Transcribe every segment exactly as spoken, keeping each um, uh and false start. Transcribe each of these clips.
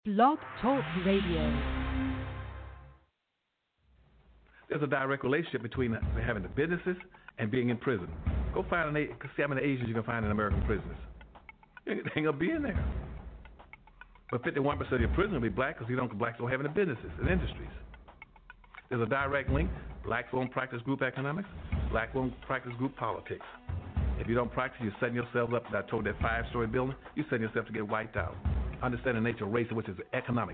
Blog Talk Radio. There's a direct relationship between having the businesses and being in prison. Go find an, see how many Asians you can find in American prisons. They ain't gonna be in there. But fifty-one percent of your prison will be black because you don't blacks don't have any businesses and industries. There's a direct link. Blacks won't practice group economics. Black won't practice group politics. If you don't practice, you're setting yourself up. I told that five-story building, you're setting yourself to get wiped out. Understand the nature of race, which is economics.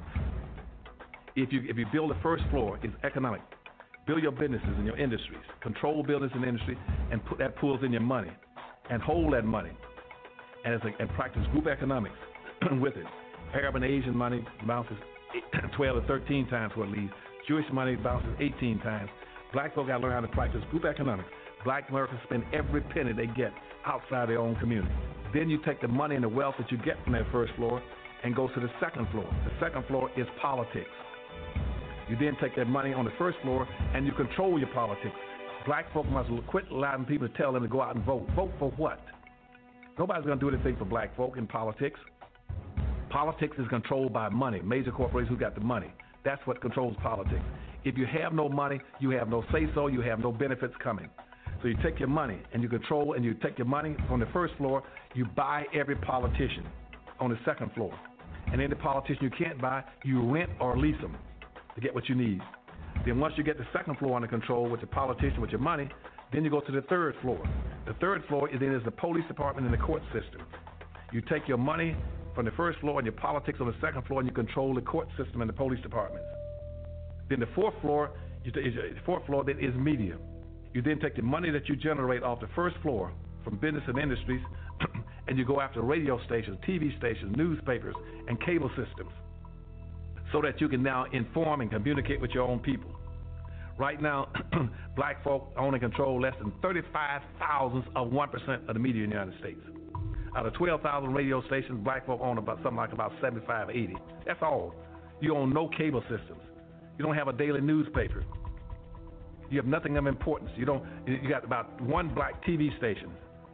If you if you build the first floor, it's economic. Build your businesses and your industries. Control business and industry, and put that pools in your money, and hold that money, and, as a, and practice group economics with it. Arab and Asian money bounces twelve to thirteen times what it leaves. Jewish money bounces eighteen times. Black folk got to learn how to practice group economics. Black Americans spend every penny they get outside their own community. Then you take the money and the wealth that you get from that first floor and go to the second floor. The second floor is politics. You then take that money on the first floor and you control your politics. Black folk must quit allowing people to tell them to go out and vote. Vote for what? Nobody's going to do anything for black folk in politics. Politics is controlled by money, major corporations who got the money. That's what controls politics. If you have no money, you have no say-so, you have no benefits coming. So you take your money and you control, and you take your money on the first floor, you buy every politician on the second floor. And then the politician you can't buy, you rent or lease them to get what you need. Then once you get the second floor under control with the politician, with your money, then you go to the third floor. The third floor is then is the police department and the court system. You take your money from the first floor and your politics on the second floor, and you control the court system and the police departments. Then the fourth floor, you t- the fourth floor then is media. You then take the money that you generate off the first floor from business and industries, and you go after radio stations, T V stations, newspapers, and cable systems, so that you can now inform and communicate with your own people. Right now, black folk own and control less than thirty-five thousandths of one percent of the media in the United States. Out of twelve thousand radio stations, black folk own about something like about seventy-five, eighty. That's all. You own no cable systems. You don't have a daily newspaper. You have nothing of importance. You don't. You got about one black T V station,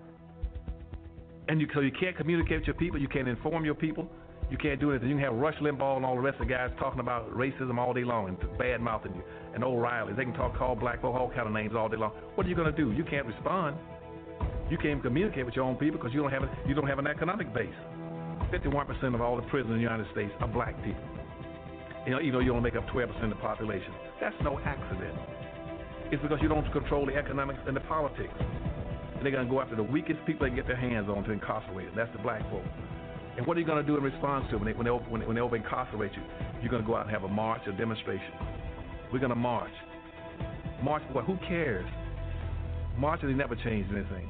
and you so you can't communicate with your people. You can't inform your people. You can't do anything. You can have Rush Limbaugh and all the rest of the guys talking about racism all day long and bad mouthing you, and O'Reilly. They can talk, call black folk all kind of names all day long. What are you going to do? You can't respond. You can't communicate with your own people because you don't have a, you don't have an economic base. fifty-one percent of all the prisoners in the United States are black people. You know, even though you only make up twelve percent of the population. That's no accident. It's because you don't control the economics and the politics. And they're going to go after the weakest people they can get their hands on to incarcerate them. That's the black folk. And what are you going to do in response to it when they, when they, when they, when they over incarcerate you? You're going to go out and have a march, a demonstration. We're going to march. March for what? Who cares? Marches, they never changed anything.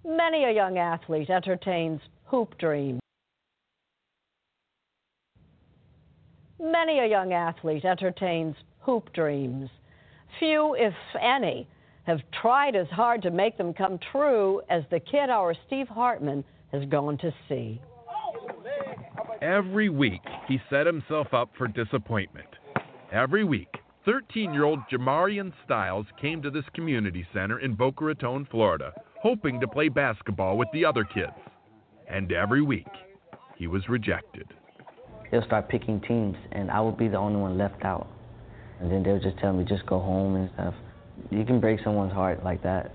Many a young athlete entertains hoop dreams. Many a young athlete entertains hoop dreams. Few, if any, have tried as hard to make them come true as the kid our Steve Hartman has gone to see. Every week, he set himself up for disappointment. Every week, thirteen-year-old Jamarian Styles came to this community center in Boca Raton, Florida, hoping to play basketball with the other kids. And every week, he was rejected. They'll start picking teams, and I would be the only one left out. And then they'll just tell me, just go home and stuff. You can break someone's heart like that.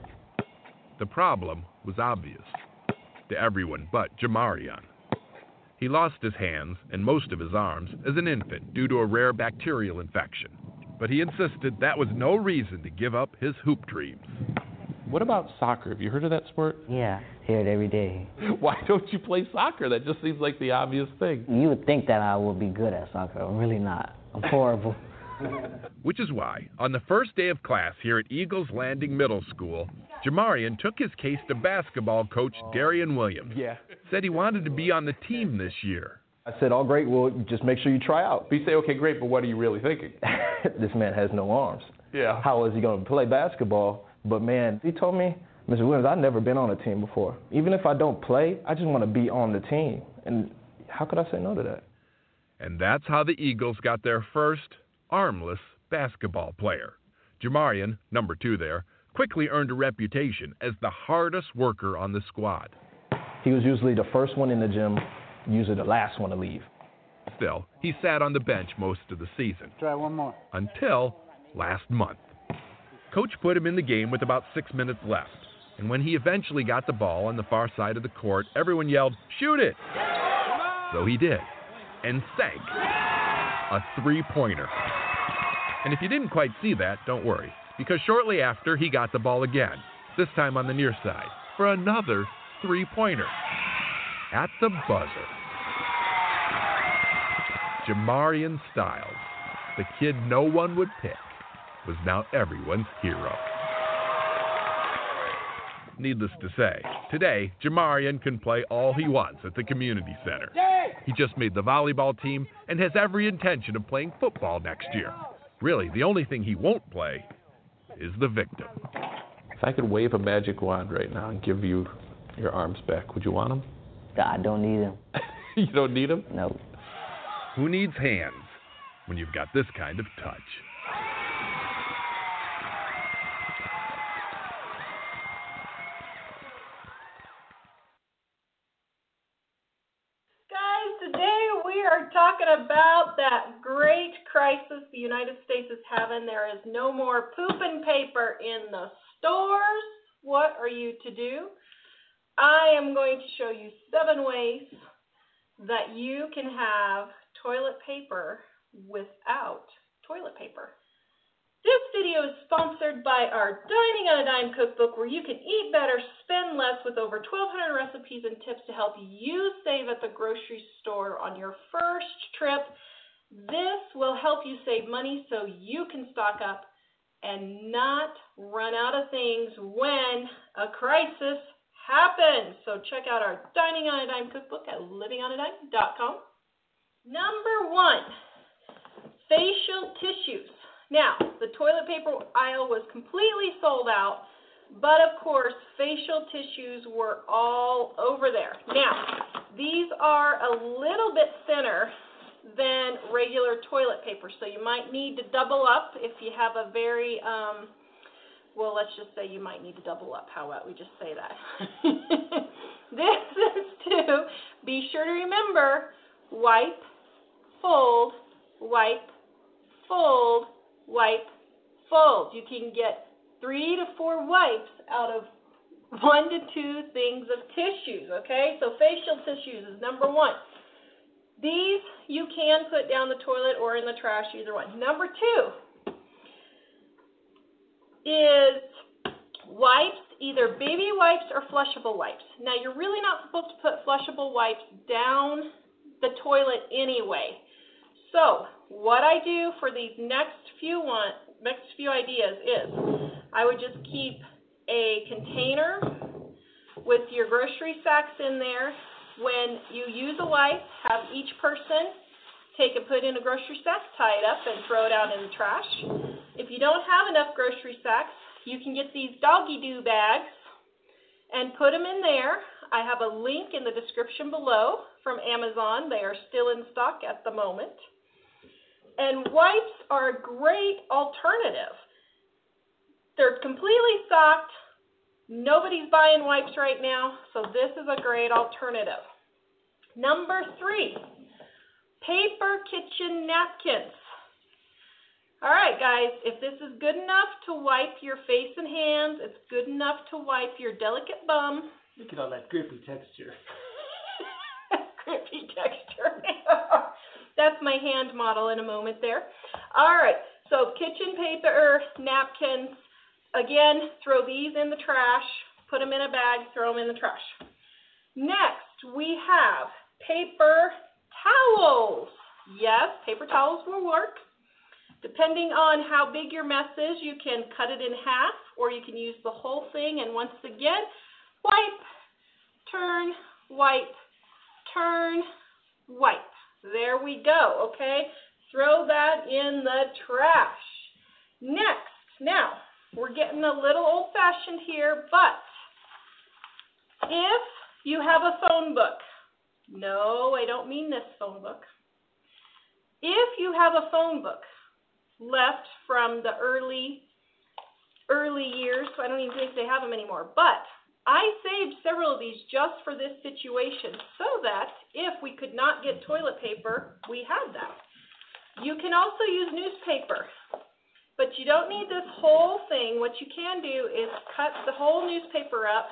The problem was obvious to everyone but Jamarian. He lost his hands and most of his arms as an infant due to a rare bacterial infection. But he insisted that was no reason to give up his hoop dreams. What about soccer? Have you heard of that sport? Yeah, hear it every day. Why don't you play soccer? That just seems like the obvious thing. You would think that I would be good at soccer. I'm really not. I'm horrible. Which is why, on the first day of class here at Eagles Landing Middle School, Jamarian took his case to basketball coach Darian Williams. Yeah. Said he wanted to be on the team this year. I said, oh, great, well, just make sure you try out. But you say, okay, great, but what are you really thinking? This man has no arms. Yeah. How is he going to play basketball? But, man, he told me, Mister Williams, I've never been on a team before. Even if I don't play, I just want to be on the team. And how could I say no to that? And that's how the Eagles got their first armless basketball player. Jamarian, number two there, quickly earned a reputation as the hardest worker on the squad. He was usually the first one in the gym, usually the last one to leave. Still, he sat on the bench most of the season. Try one more. Until last month. Coach put him in the game with about six minutes left. And when he eventually got the ball on the far side of the court, everyone yelled, "Shoot it!" So he did. And sank a three-pointer. And if you didn't quite see that, don't worry, because shortly after he got the ball again, this time on the near side, for another three-pointer. At the buzzer. Jamarian Styles, the kid no one would pick, was now everyone's hero. Needless to say, today, Jamarian can play all he wants at the community center. He just made the volleyball team and has every intention of playing football next year. Really, the only thing he won't play is the victim. If I could wave a magic wand right now and give you your arms back, would you want them? I don't need them. You don't need them? No. Who needs hands when you've got this kind of touch? Talking about that great crisis the United States is having. There is no more pooping paper in the stores. What are you to do? I am going to show you seven ways that you can have toilet paper without toilet paper. This video is sponsored by our Dining on a Dime cookbook, where you can eat better, spend less, with over twelve hundred recipes and tips to help you save at the grocery store on your first trip. This will help you save money so you can stock up and not run out of things when a crisis happens. So check out our Dining on a Dime cookbook at living on a dime dot com. Number one, facial tissues. Now, the toilet paper aisle was completely sold out, but of course, facial tissues were all over there. Now, these are a little bit thinner than regular toilet paper, so you might need to double up if you have a very, um, well, let's just say you might need to double up. How about we just say that? This is to be sure to remember, wipe, fold, wipe, fold, wipe, fold. You can get three to four wipes out of one to two things of tissues, okay? So facial tissues is number one. These you can put down the toilet or in the trash, either one. Number two is wipes, either baby wipes or flushable wipes. Now, you're really not supposed to put flushable wipes down the toilet anyway. So what I do for these next few one, next few ideas is I would just keep a container with your grocery sacks in there. When you use a wipe, have each person take and put in a grocery sack, tie it up, and throw it out in the trash. If you don't have enough grocery sacks, you can get these doggy-doo bags and put them in there. I have a link in the description below from Amazon. They are still in stock at the moment. And wipes are a great alternative. They're completely stocked. Nobody's buying wipes right now, so this is a great alternative. Number three, paper kitchen napkins. All right, guys, if this is good enough to wipe your face and hands, it's good enough to wipe your delicate bum. Look at all that grippy texture. Grippy texture. That's my hand model in a moment there. All right, so kitchen paper napkins. Again, throw these in the trash, put them in a bag, throw them in the trash. Next, we have paper towels. Yes, paper towels will work. Depending on how big your mess is, you can cut it in half, or you can use the whole thing. And once again, wipe, turn, wipe, turn, wipe. There we go, okay? Throw that in the trash. Next, now, we're getting a little old-fashioned here, but if you have a phone book, no, I don't mean this phone book. If you have a phone book left from the early, early years, I don't even think they have them anymore, but I saved several of these just for this situation so that if we could not get toilet paper, we had that. You can also use newspaper. But you don't need this whole thing. What you can do is cut the whole newspaper up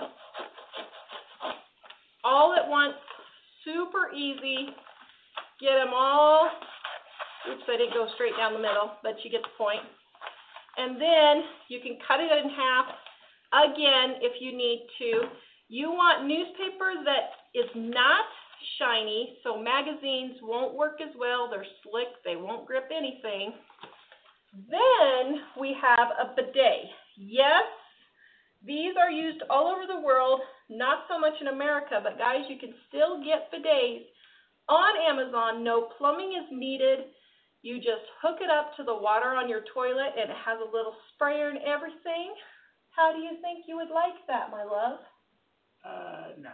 all at once, super easy. Get them all, oops, I didn't go straight down the middle, but you get the point. And then you can cut it in half, again, if you need to. You want newspaper that is not shiny, so magazines won't work as well. They're slick, they won't grip anything. Then we have a bidet. Yes, these are used all over the world, not so much in America, but guys, you can still get bidets on Amazon. No plumbing is needed. You just hook it up to the water on your toilet, and it has a little sprayer and everything. How do you think you would like that, my love? Uh, no.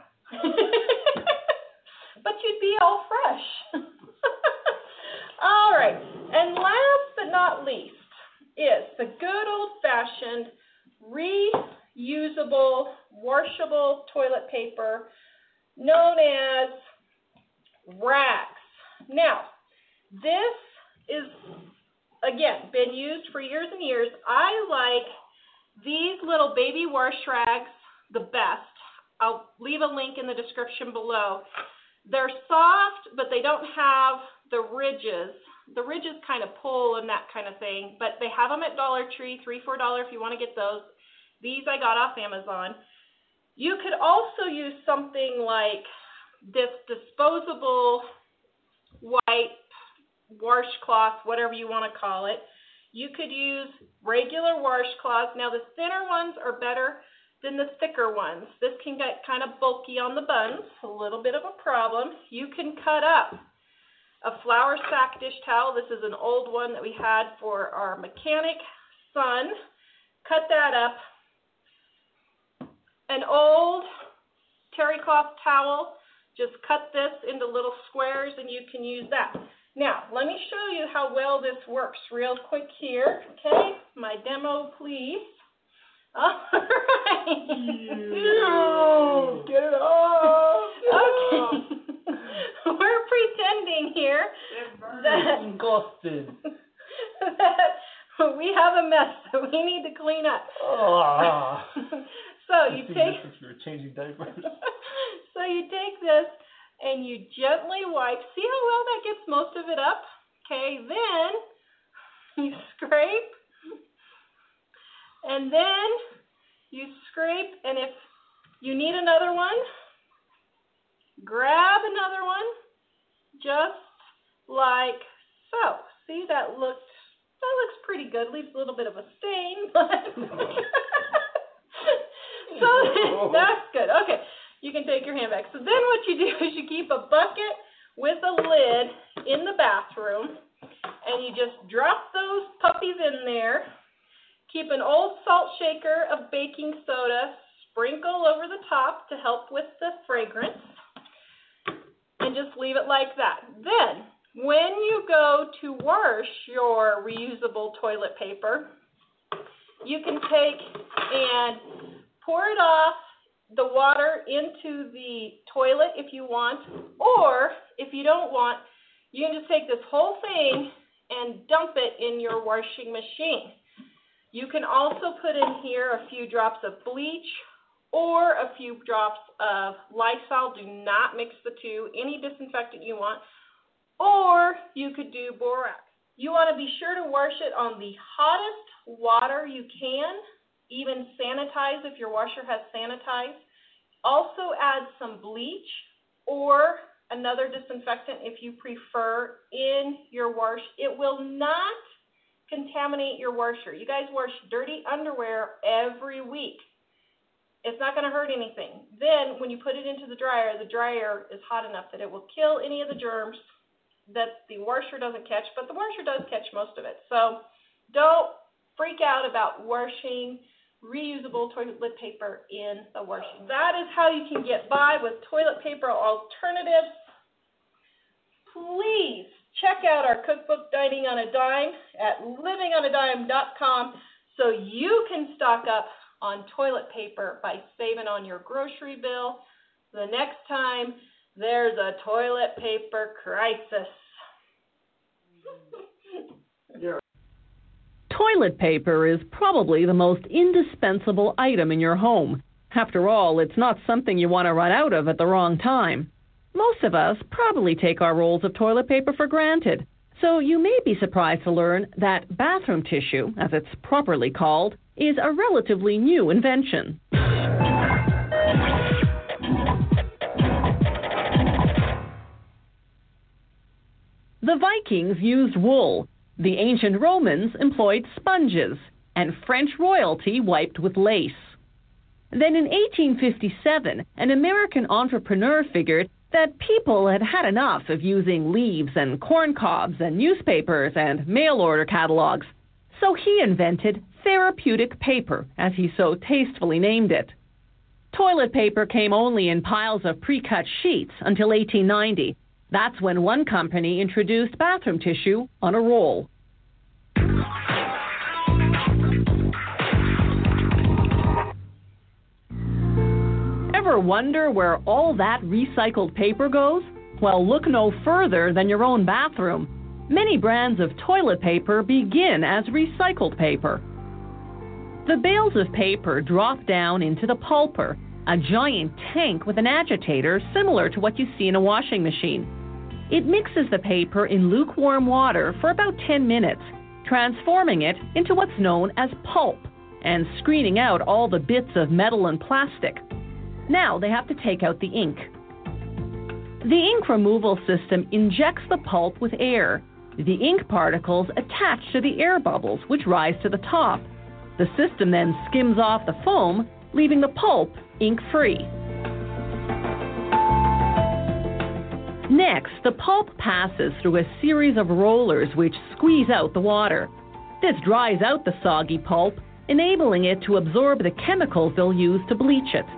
But you'd be all fresh. All right, and last but not least is the good old-fashioned reusable, washable toilet paper known as rags. Now, this is, again, been used for years and years. I like these little baby wash rags the best. I'll leave a link in the description below. They're soft, but they don't have the ridges. The ridges kind of pull and that kind of thing, but they have them at Dollar Tree, three, four dollars if you want to get those. These I got off Amazon. You could also use something like this disposable wipe, washcloth, whatever you want to call it. You could use regular washcloths. Now the thinner ones are better than the thicker ones. This can get kind of bulky on the buns, a little bit of a problem. You can cut up a flour sack dish towel. This is an old one that we had for our mechanic son. Cut that up. An old terry cloth towel. Just cut this into little squares and you can use that. Now, let me show you how well this works real quick here. Okay, my demo, please. All right. No, get it off. Okay. We're pretending here that, that we have a mess that we need to clean up. Oh. So you take if you were changing diapers. So you take this and you gently wipe. See how well that gets most of it up? Okay, then you scrape. And then you scrape, and if you need another one, grab another one, just like so. See, that looks that looks pretty good. Leaves a little bit of a stain, but so That's good. Okay, you can take your hand back. So then what you do is you keep a bucket with a lid in the bathroom, and you just drop those puppies in there. Keep an old salt shaker of baking soda, sprinkle over the top to help with the fragrance, and just leave it like that. Then, when you go to wash your reusable toilet paper, you can take and pour it off the water into the toilet if you want, or if you don't want, you can just take this whole thing and dump it in your washing machine. You can also put in here a few drops of bleach or a few drops of Lysol. Do not mix the two. Any disinfectant you want. Or you could do borax. You want to be sure to wash it on the hottest water you can. Even sanitize if your washer has sanitized. Also add some bleach or another disinfectant if you prefer in your wash. It will not contaminate your washer. You guys wash dirty underwear every week. It's not going to hurt anything. Then when you put it into the dryer, the dryer is hot enough that it will kill any of the germs that the washer doesn't catch, but the washer does catch most of it. So don't freak out about washing reusable toilet paper in the washing. That is how you can get by with toilet paper alternatives. Please check out our cookbook, Dining on a Dime, at living on a dime dot com so you can stock up on toilet paper by saving on your grocery bill the next time there's a toilet paper crisis. Toilet paper is probably the most indispensable item in your home. After all, it's not something you want to run out of at the wrong time. Most of us probably take our rolls of toilet paper for granted. So you may be surprised to learn that bathroom tissue, as it's properly called, is a relatively new invention. The Vikings used wool. The ancient Romans employed sponges, and French royalty wiped with lace. Then in eighteen fifty-seven, an American entrepreneur figured that people had had enough of using leaves and corn cobs and newspapers and mail order catalogs. So he invented therapeutic paper, as he so tastefully named it. Toilet paper came only in piles of pre-cut sheets until eighteen ninety. That's when one company introduced bathroom tissue on a roll. Ever wonder where all that recycled paper goes? Well, look no further than your own bathroom. Many brands of toilet paper begin as recycled paper. The bales of paper drop down into the pulper, a giant tank with an agitator similar to what you see in a washing machine. It mixes the paper in lukewarm water for about ten minutes, transforming it into what's known as pulp and screening out all the bits of metal and plastic. Now they have to take out the ink. The ink removal system injects the pulp with air. The ink particles attach to the air bubbles, which rise to the top. The system then skims off the foam, leaving the pulp ink-free. Next, the pulp passes through a series of rollers which squeeze out the water. This dries out the soggy pulp, enabling it to absorb the chemicals they'll use to bleach it.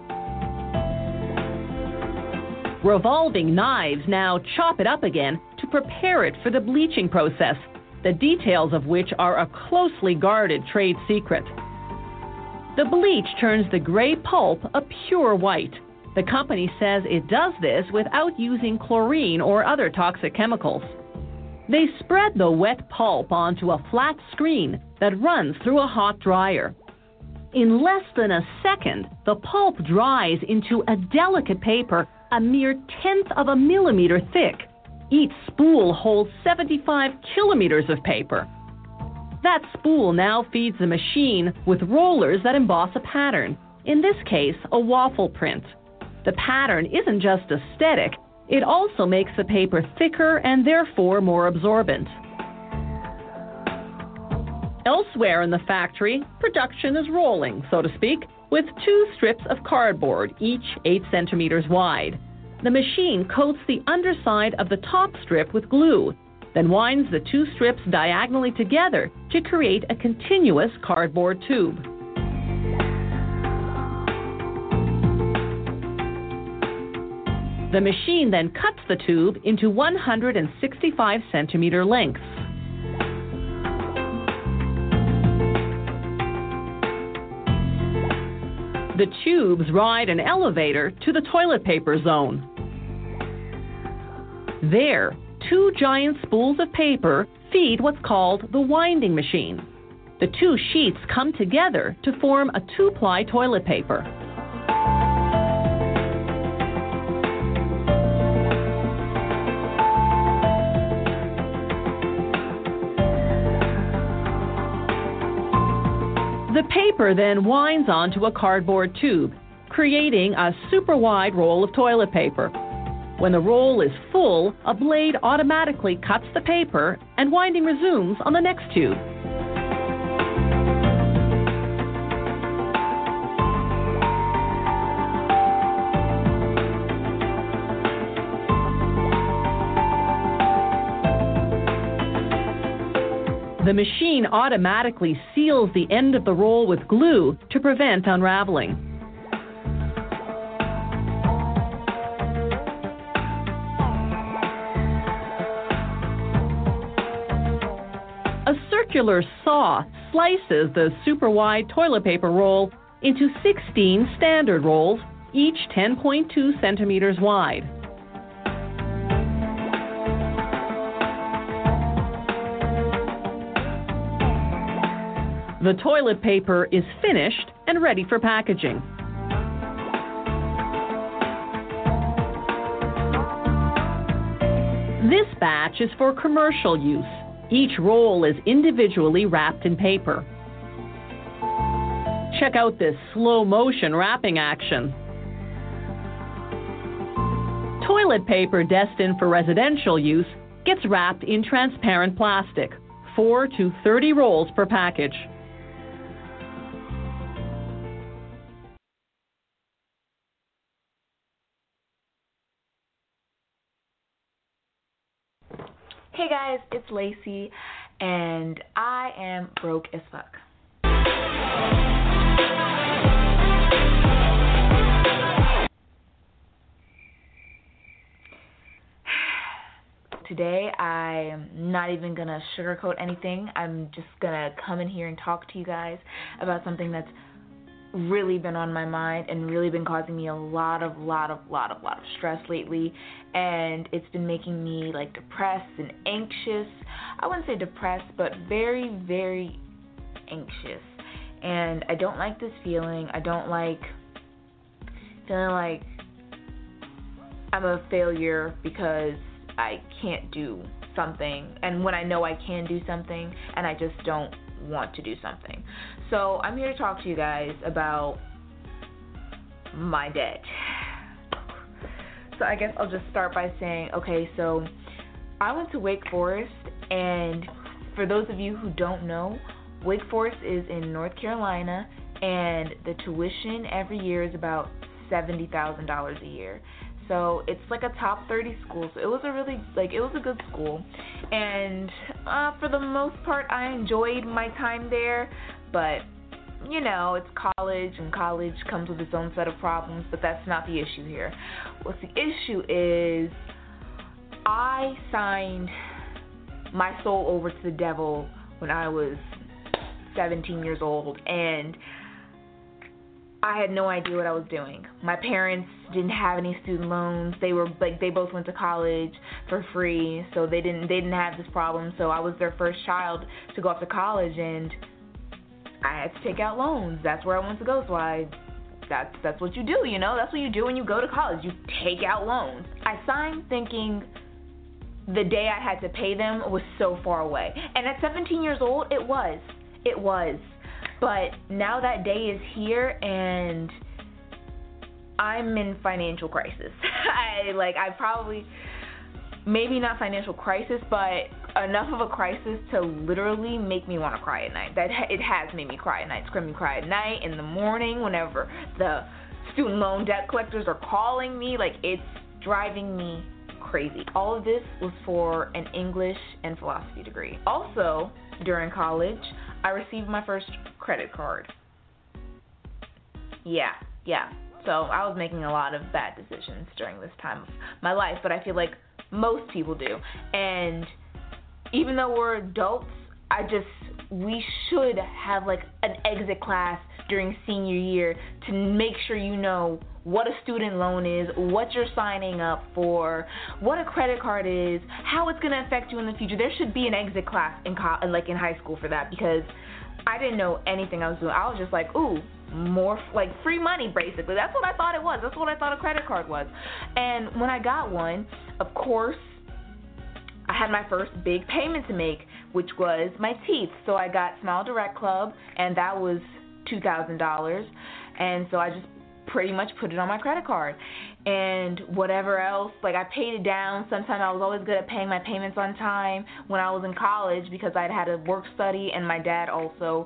Revolving knives now chop it up again to prepare it for the bleaching process, the details of which are a closely guarded trade secret. The bleach turns the gray pulp a pure white. The company says it does this without using chlorine or other toxic chemicals. They spread the wet pulp onto a flat screen that runs through a hot dryer. In less than a second, the pulp dries into a delicate paper a mere tenth of a millimeter thick. Each spool holds seventy-five kilometers of paper. That spool now feeds the machine with rollers that emboss a pattern, in this case, a waffle print. The pattern isn't just aesthetic, it also makes the paper thicker and therefore more absorbent. Elsewhere in the factory, production is rolling, so to speak. with two strips of cardboard, each eight centimeters wide. The machine coats the underside of the top strip with glue, then winds the two strips diagonally together to create a continuous cardboard tube. The machine then cuts the tube into one hundred sixty-five centimeter lengths. The tubes ride an elevator to the toilet paper zone. There, two giant spools of paper feed what's called the winding machine. The two sheets come together to form a two-ply toilet paper. The paper then winds onto a cardboard tube, creating a super wide roll of toilet paper. When the roll is full, a blade automatically cuts the paper and winding resumes on the next tube. The machine automatically seals the end of the roll with glue to prevent unraveling. A circular saw slices the super wide toilet paper roll into sixteen standard rolls, each ten point two centimeters wide. The toilet paper is finished and ready for packaging. This batch is for commercial use. Each roll is individually wrapped in paper. Check out this slow motion wrapping action. Toilet paper destined for residential use gets wrapped in transparent plastic, four to thirty rolls per package. Hey guys, it's Lacey, and I am broke as fuck. Today, I'm not even going to sugarcoat anything. I'm just going to come in here and talk to you guys about something that's really been on my mind and really been causing me a lot of, lot of, lot of, lot of stress lately, and it's been making me like depressed and anxious. I wouldn't say depressed, but very, very anxious, and I don't like this feeling. I don't like feeling like I'm a failure because I can't do something, and when I know I can do something, and I just don't want to do something. So I'm here to talk to you guys about my debt. So I guess I'll just start by saying, okay, so I went to Wake Forest, and for those of you who don't know, Wake Forest is in North Carolina, and the tuition every year is about seventy thousand dollars a year. So it's like a top thirty school. So it was a really, like, it was a good school. And uh, for the most part, I enjoyed my time there. But, you know, it's college, and college comes with its own set of problems. But that's not the issue here. What the issue is, I signed my soul over to the devil when I was seventeen years old. And I had no idea what I was doing. My parents didn't have any student loans. They were like they both went to college for free, so they didn't they didn't have this problem. So I was their first child to go off to college, and I had to take out loans. That's where I wanted to go. So I that's that's what you do, you know. That's what you do when you go to college. You take out loans. I signed thinking the day I had to pay them was so far away. And at seventeen years old, it was. It was. But now that day is here, and I'm in financial crisis. I like I probably maybe not financial crisis, but enough of a crisis to literally make me want to cry at night. That it has made me cry at night, screaming cry at night, in the morning, whenever the student loan debt collectors are calling me. Like, it's driving me crazy. All of this was for an English and philosophy degree. Also, during college, I received my first credit card. Yeah, yeah. So I was making a lot of bad decisions during this time of my life, but I feel like most people do. And even though we're adults, I just, we should have like an exit class during senior year to make sure you know what a student loan is, what you're signing up for, what a credit card is, how it's going to affect you in the future. There should be an exit class in co- like in high school for that, because I didn't know anything I was doing. I was just like, ooh, more f- like free money, basically. That's what I thought it was. That's what I thought a credit card was. And when I got one, of course, I had my first big payment to make, which was my teeth. So I got Smile Direct Club, and that was two thousand dollars. And so I just pretty much put it on my credit card. And whatever else, like I paid it down. Sometimes I was always good at paying my payments on time when I was in college because I'd had a work study, and my dad also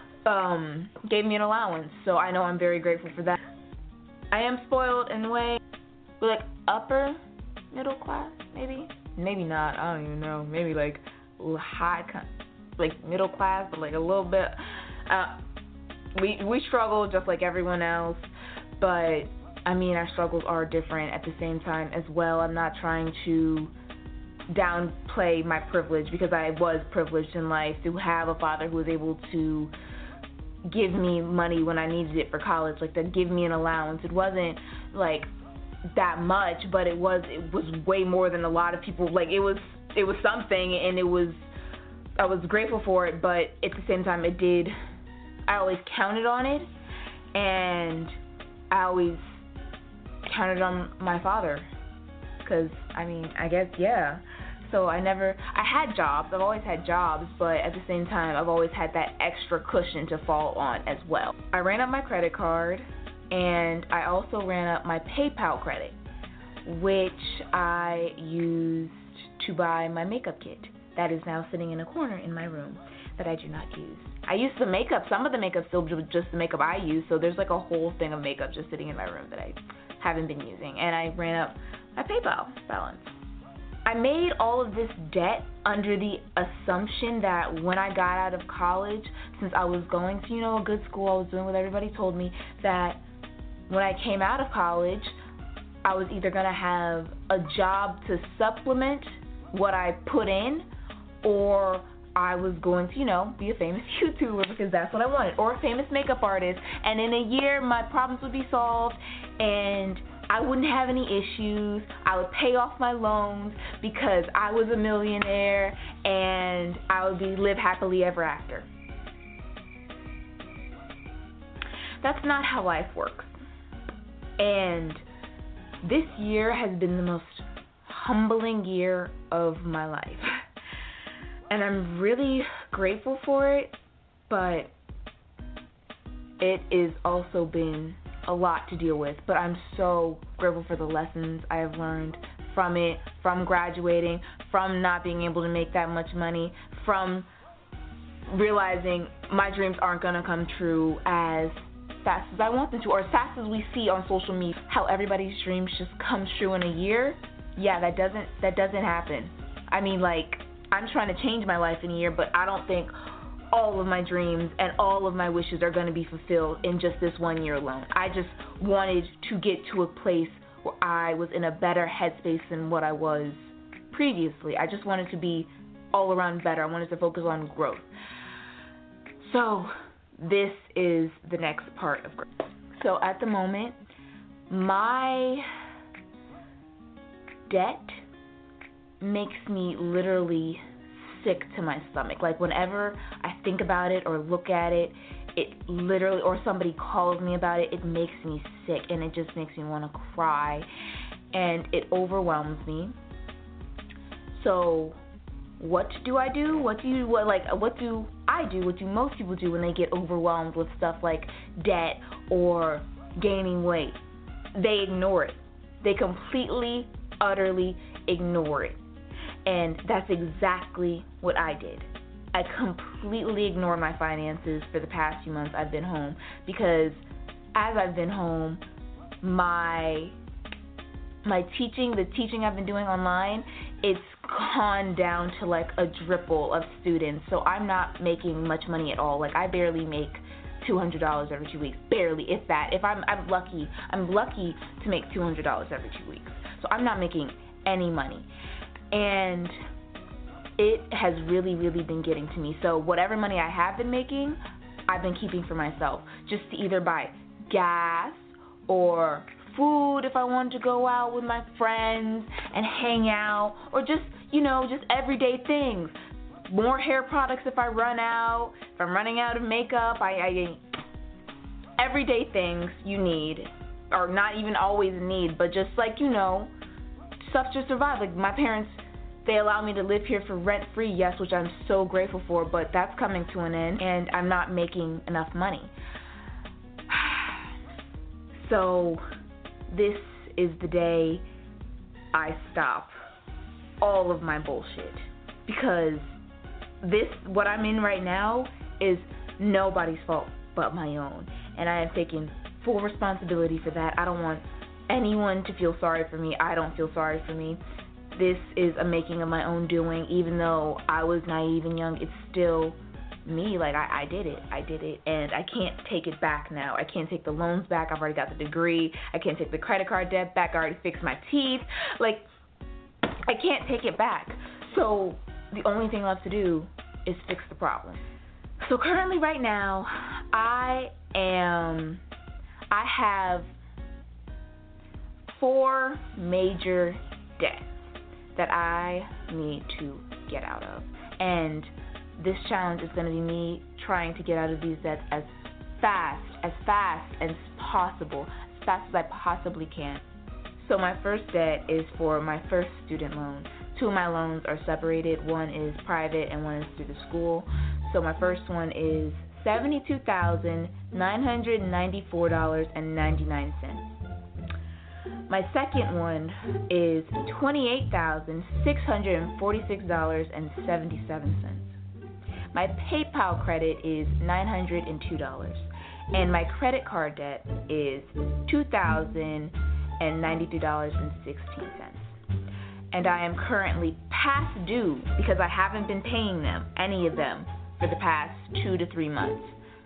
um, gave me an allowance. So I know I'm very grateful for that. I am spoiled in a way, like upper middle class, maybe. Maybe not. I don't even know. Maybe like high, like middle class, but like a little bit. Uh, we we struggle just like everyone else, but I mean our struggles are different at the same time as well. I'm not trying to downplay my privilege, because I was privileged in life to have a father who was able to give me money when I needed it for college, like to give me an allowance. It wasn't like that much, but it was it was way more than a lot of people. Like it was it was something, and it was I was grateful for it, but at the same time it did I always counted on it, and I always counted on my father, because I mean I guess yeah so I never I had jobs I've always had jobs, but at the same time I've always had that extra cushion to fall on as well. I ran up my credit card, and I also ran up my PayPal credit, which I used to buy my makeup kit that is now sitting in a corner in my room that I do not use. I use the makeup, some of the makeup still just the makeup I use, so there's like a whole thing of makeup just sitting in my room that I haven't been using, and I ran up my PayPal balance. I made all of this debt under the assumption that when I got out of college, since I was going to, you know, a good school, I was doing what everybody told me, that when I came out of college, I was either going to have a job to supplement what I put in, or I was going to, you know, be a famous YouTuber, because that's what I wanted, or a famous makeup artist. And in a year, my problems would be solved, and I wouldn't have any issues. I would pay off my loans because I was a millionaire, and I would be live happily ever after. That's not how life works. And this year has been the most humbling year of my life. And I'm really grateful for it, but it has also been a lot to deal with. But I'm so grateful for the lessons I have learned from it, from graduating, from not being able to make that much money, from realizing my dreams aren't going to come true as fast as I want them to, or as fast as we see on social media, how everybody's dreams just come true in a year. Yeah, that doesn't that doesn't happen. I mean, like, I'm trying to change my life in a year, but I don't think all of my dreams and all of my wishes are going to be fulfilled in just this one year alone. I just wanted to get to a place where I was in a better headspace than what I was previously. I just wanted to be all around better. I wanted to focus on growth. So this is the next part of growth. So at the moment, my debt makes me literally sick to my stomach. Like, whenever I think about it or look at it, it literally, or somebody calls me about it, it makes me sick, and it just makes me want to cry, and it overwhelms me. So what do I do? What do you, what, like, what do I do? What do most people do when they get overwhelmed with stuff like debt or gaining weight? They ignore it. They completely, utterly ignore it. And that's exactly what I did. I completely ignored my finances for the past few months I've been home, because as I've been home, my my teaching, the teaching I've been doing online, it's gone down to like a dribble of students. So I'm not making much money at all. Like I barely make two hundred dollars every two weeks, barely, if that. If I'm I'm lucky, I'm lucky to make two hundred dollars every two weeks. So I'm not making any money. And it has really, really been getting to me. So whatever money I have been making, I've been keeping for myself, just to either buy gas or food if I wanted to go out with my friends and hang out, or just, you know, just everyday things. More hair products if I run out, if I'm running out of makeup, I, I everyday things you need, or not even always need, but just like, you know, stuff to survive. Like my parents, they allow me to live here for rent free, yes, which I'm so grateful for, but that's coming to an end, and I'm not making enough money. So this is the day I stop all of my bullshit, because this, what I'm in right now, is nobody's fault but my own, and I have taken full responsibility for that. I don't want anyone to feel sorry for me. I don't feel sorry for me. This is a making of my own doing. Even though I was naive and young, it's still me. Like, I, I did it. I did it, and I can't take it back now. I can't take the loans back. I've already got the degree. I can't take the credit card debt back. I already fixed my teeth. Like, I can't take it back. So the only thing left to do is fix the problem. So currently right now, I am, I have four major debts that I need to get out of. And this challenge is going to be me trying to get out of these debts as fast, as fast as possible, as fast as I possibly can. So my first debt is for my first student loan. Two of my loans are separated. One is private and one is through the school. So my first one is seventy-two thousand nine hundred ninety-four dollars and ninety-nine cents. My second one is twenty-eight thousand six hundred forty-six dollars and seventy-seven cents. My PayPal credit is nine hundred two dollars. And my credit card debt is two thousand ninety-two dollars and sixteen cents. And I am currently past due because I haven't been paying them, any of them, for the past two to three months.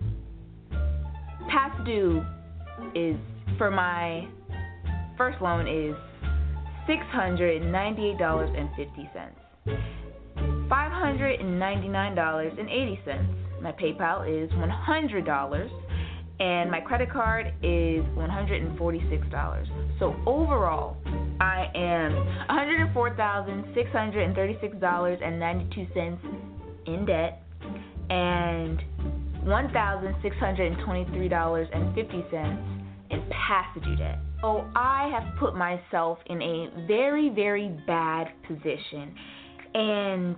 Past due is, for my first loan, is six hundred ninety-eight dollars and fifty cents. five hundred ninety-nine dollars and eighty cents. My PayPal is one hundred dollars. And my credit card is one hundred forty-six dollars. So overall, I am one hundred four thousand six hundred thirty-six dollars and ninety-two cents in debt and one thousand six hundred twenty-three dollars and fifty cents in past due debt. So I have put myself in a very, very bad position. And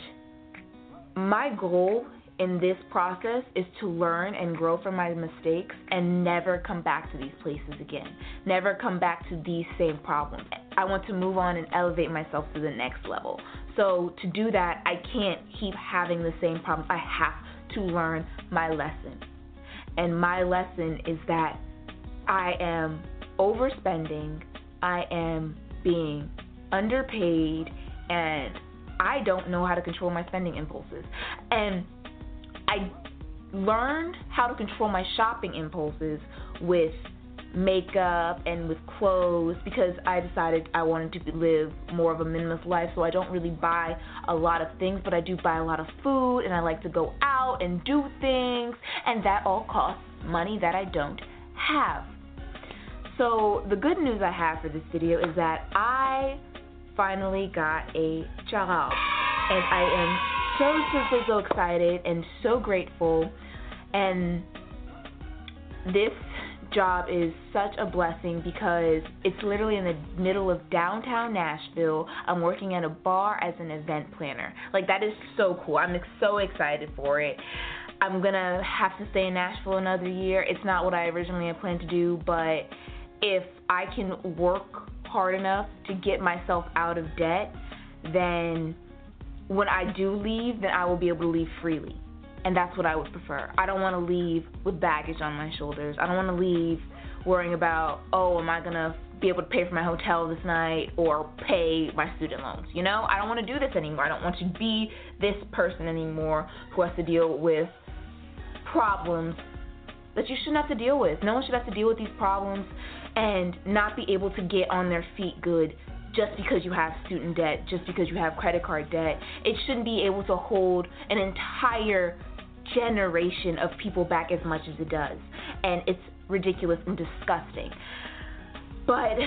my goal in this process is to learn and grow from my mistakes and never come back to these places again. Never come back to these same problems. I want to move on and elevate myself to the next level. So to do that, I can't keep having the same problems. I have to learn my lesson. And my lesson is that I am overspending, I am being underpaid, and I don't know how to control my spending impulses. And I learned how to control my shopping impulses with makeup and with clothes because I decided I wanted to live more of a minimalist life, so I don't really buy a lot of things, but I do buy a lot of food, and I like to go out and do things, and that all costs money that I don't have. So the good news I have for this video is that I finally got a job, and I am so, so, so, so excited and so grateful, and this job is such a blessing because it's literally in the middle of downtown Nashville. I'm working at a bar as an event planner. Like, that is so cool. I'm so excited for it. I'm gonna have to stay in Nashville another year. It's not what I originally had planned to do, but if I can work hard enough to get myself out of debt, then when I do leave, then I will be able to leave freely. And that's what I would prefer. I don't want to leave with baggage on my shoulders. I don't want to leave worrying about, oh, am I going to be able to pay for my hotel this night or pay my student loans? You know, I don't want to do this anymore. I don't want to be this person anymore who has to deal with problems that you shouldn't have to deal with. No one should have to deal with these problems and not be able to get on their feet good just because you have student debt, just because you have credit card debt. It shouldn't be able to hold an entire generation of people back as much as it does. And it's ridiculous and disgusting. But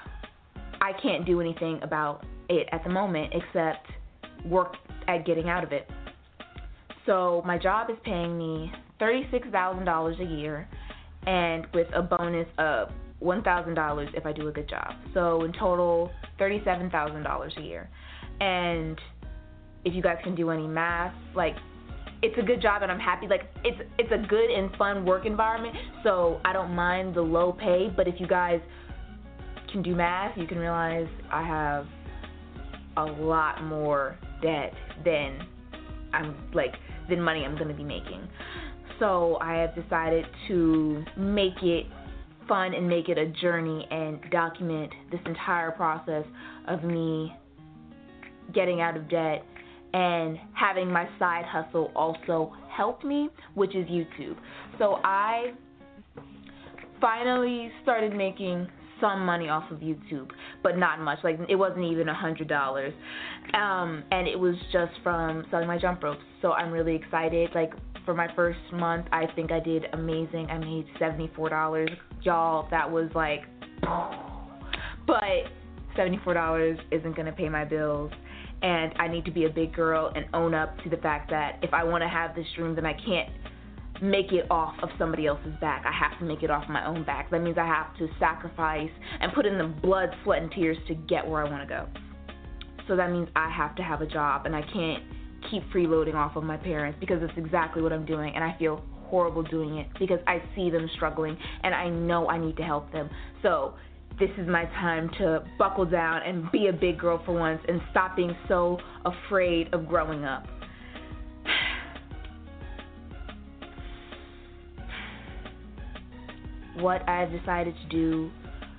I can't do anything about it at the moment except work at getting out of it. So my job is paying me thirty-six thousand dollars a year, and with a bonus of one thousand dollars if I do a good job. So in total, thirty-seven thousand dollars a year. And if you guys can do any math, like, it's a good job and I'm happy. Like, it's it's a good and fun work environment, so I don't mind the low pay. But if you guys can do math, you can realize I have a lot more debt than I'm like than money I'm going to be making. So I have decided to make it fun and make it a journey and document this entire process of me getting out of debt and having my side hustle also help me, which is YouTube. So I finally started making some money off of YouTube, but not much. Like, it wasn't even a hundred dollars, um, and it was just from selling my jump ropes. So I'm really excited. Like, for my first month, I think I did amazing. I made seventy-four dollars, y'all. That was like, but seventy-four dollars isn't gonna pay my bills, and I need to be a big girl and own up to the fact that if I want to have this dream, then I can't make it off of somebody else's back. I have to make it off my own back. That means I have to sacrifice and put in the blood, sweat, and tears to get where I want to go. So that means I have to have a job, and I can't keep freeloading off of my parents, because it's exactly what I'm doing, and I feel horrible doing it because I see them struggling, and I know I need to help them. So this is my time to buckle down and be a big girl for once and stop being so afraid of growing up. What I've decided to do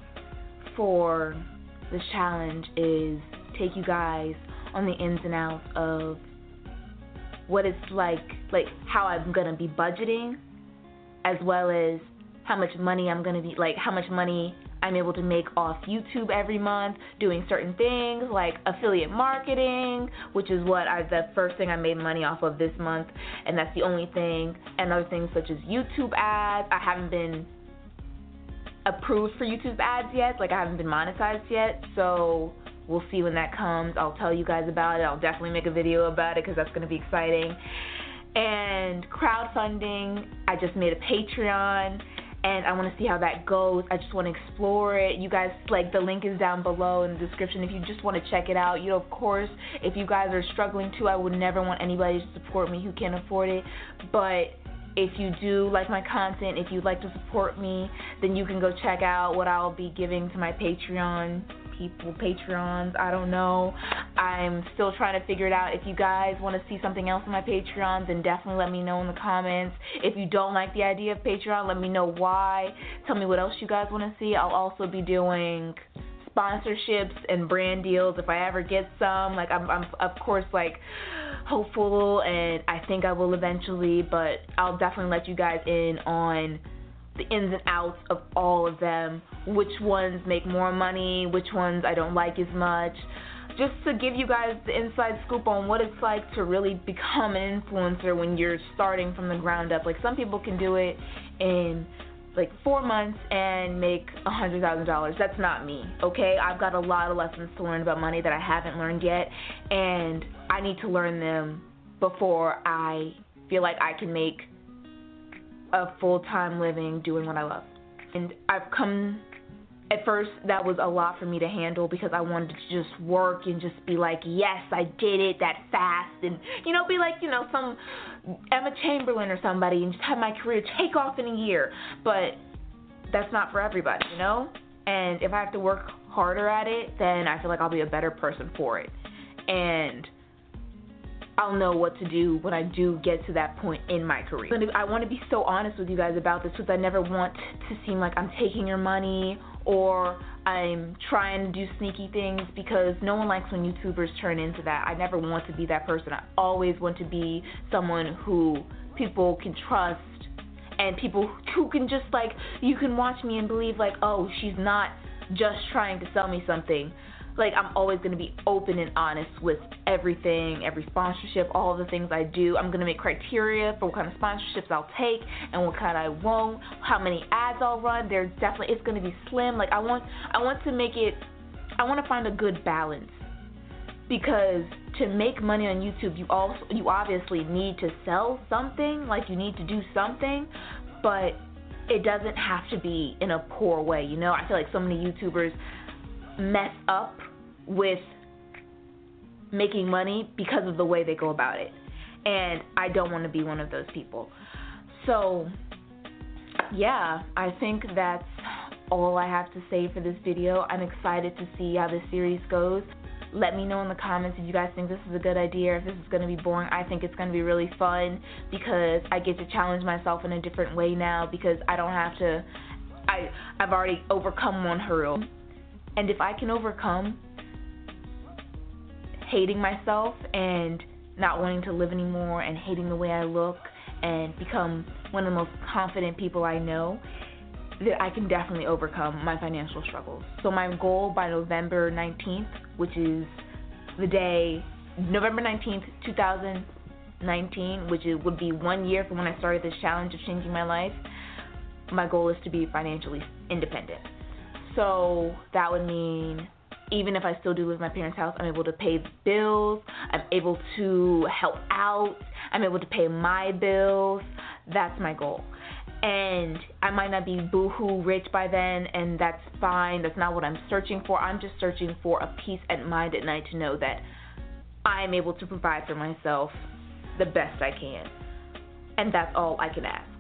for this challenge is take you guys on the ins and outs of what it's like, like how I'm going to be budgeting, as well as how much money I'm going to be, like how much money I'm able to make off YouTube every month, doing certain things like affiliate marketing, which is what I, the first thing I made money off of this month, and that's the only thing, and other things such as YouTube ads. I haven't been approved for YouTube ads yet, like I haven't been monetized yet, so we'll see when that comes. I'll tell you guys about it. I'll definitely make a video about it because that's going to be exciting. And crowdfunding, I just made a Patreon, and I want to see how that goes. I just want to explore it. You guys, like, the link is down below in the description if you just want to check it out. You know, of course, if you guys are struggling too, I would never want anybody to support me who can't afford it, but if you do like my content, if you'd like to support me, then you can go check out what I'll be giving to my Patreon people, Patreons, I don't know. I'm still trying to figure it out. If you guys want to see something else on my Patreon, then definitely let me know in the comments. If you don't like the idea of Patreon, let me know why. Tell me what else you guys want to see. I'll also be doing sponsorships and brand deals if I ever get some. Like, I'm, I'm of course, like, hopeful, and I think I will eventually, but I'll definitely let you guys in on the ins and outs of all of them, which ones make more money, which ones I don't like as much, just to give you guys the inside scoop on what it's like to really become an influencer when you're starting from the ground up. Like, some people can do it in like four months and make a hundred thousand dollars. That's not me, okay? I've got a lot of lessons to learn about money that I haven't learned yet, and I need to learn them before I feel like I can make a full-time living doing what I love. And I've come, at first that was a lot for me to handle because I wanted to just work and just be like, yes, I did it that fast, and, you know, be like, you know, some Emma Chamberlain or somebody and just have my career take off in a year. But that's not for everybody, you know? And if I have to work harder at it, then I feel like I'll be a better person for it. And I'll know what to do when I do get to that point in my career. I want to be so honest with you guys about this because I never want to seem like I'm taking your money or I'm trying to do sneaky things, because no one likes when YouTubers turn into that. I never want to be that person. I always want to be someone who people can trust and people who can just, like, you can watch me and believe, like, oh, she's not just trying to sell me something. Like, I'm always going to be open and honest with everything, every sponsorship, all the things I do. I'm going to make criteria for what kind of sponsorships I'll take and what kind I won't, how many ads I'll run. There's definitely, it's going to be slim. Like, I want, I want to make it, I want to find a good balance. Because to make money on YouTube, you also, you obviously need to sell something, like you need to do something, but it doesn't have to be in a poor way, you know? I feel like so many YouTubers mess up with making money because of the way they go about it. And I don't want to be one of those people. So, yeah, I think that's all I have to say for this video. I'm excited to see how this series goes. Let me know in the comments if you guys think this is a good idea or if this is going to be boring. I think it's going to be really fun because I get to challenge myself in a different way now, because I don't have to, I, I've already overcome one hurdle. And if I can overcome hating myself and not wanting to live anymore and hating the way I look and become one of the most confident people I know, that I can definitely overcome my financial struggles. So my goal by November nineteenth, which is the day, November nineteenth, two thousand nineteen, which is, would be one year from when I started this challenge of changing my life, my goal is to be financially independent. So that would mean even if I still do live in my parents' house, I'm able to pay bills, I'm able to help out, I'm able to pay my bills. That's my goal. And I might not be boohoo rich by then, and that's fine. That's not what I'm searching for. I'm just searching for a peace at mind at night to know that I'm able to provide for myself the best I can. And that's all I can ask.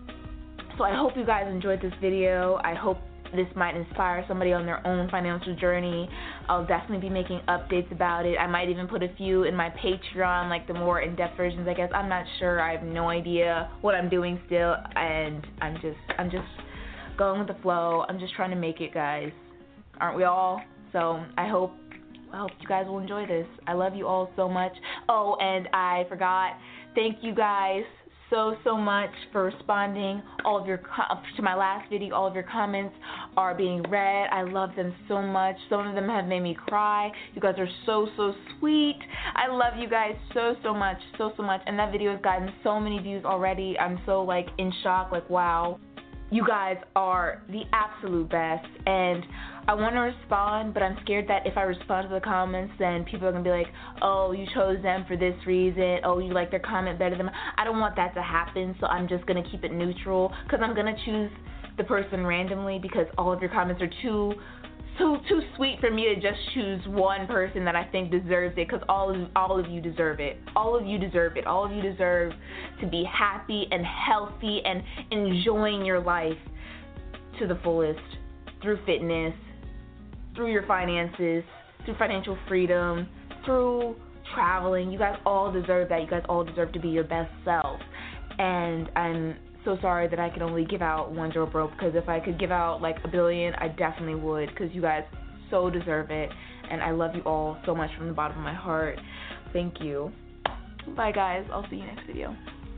So I hope you guys enjoyed this video. I hope this might inspire somebody on their own financial journey. I'll definitely be making updates about it. I might even put a few in my Patreon, like the more in-depth versions, I guess. I'm not sure. I have no idea what I'm doing still, and I'm just I'm just going with the flow. I'm just trying to make it, guys. Aren't we all? So I hope I hope you guys will enjoy this. I love you all so much. Oh, and I forgot. Thank you guys so, so much for responding. All of your to my last video, all of your comments are being read. I love them so much. Some of them have made me cry. You guys are so, so sweet. I love you guys so, so much, so, so much. And that video has gotten so many views already. I'm so, like, in shock, like, wow. You guys are the absolute best, and I want to respond, but I'm scared that if I respond to the comments, then people are going to be like, oh, you chose them for this reason, oh, you like their comment better than mine. I don't want that to happen, so I'm just going to keep it neutral, because I'm going to choose the person randomly, because all of your comments are too, too, too sweet for me to just choose one person that I think deserves it, because all of, all of you deserve it. All of you deserve it. All of you deserve to be happy and healthy and enjoying your life to the fullest through fitness, through your finances, through financial freedom, through traveling. You guys all deserve that. You guys all deserve to be your best self. And I'm so sorry that I can only give out one drop rope, because if I could give out like a billion, I definitely would, because you guys so deserve it. And I love you all so much from the bottom of my heart. Thank you. Bye, guys. I'll see you next video.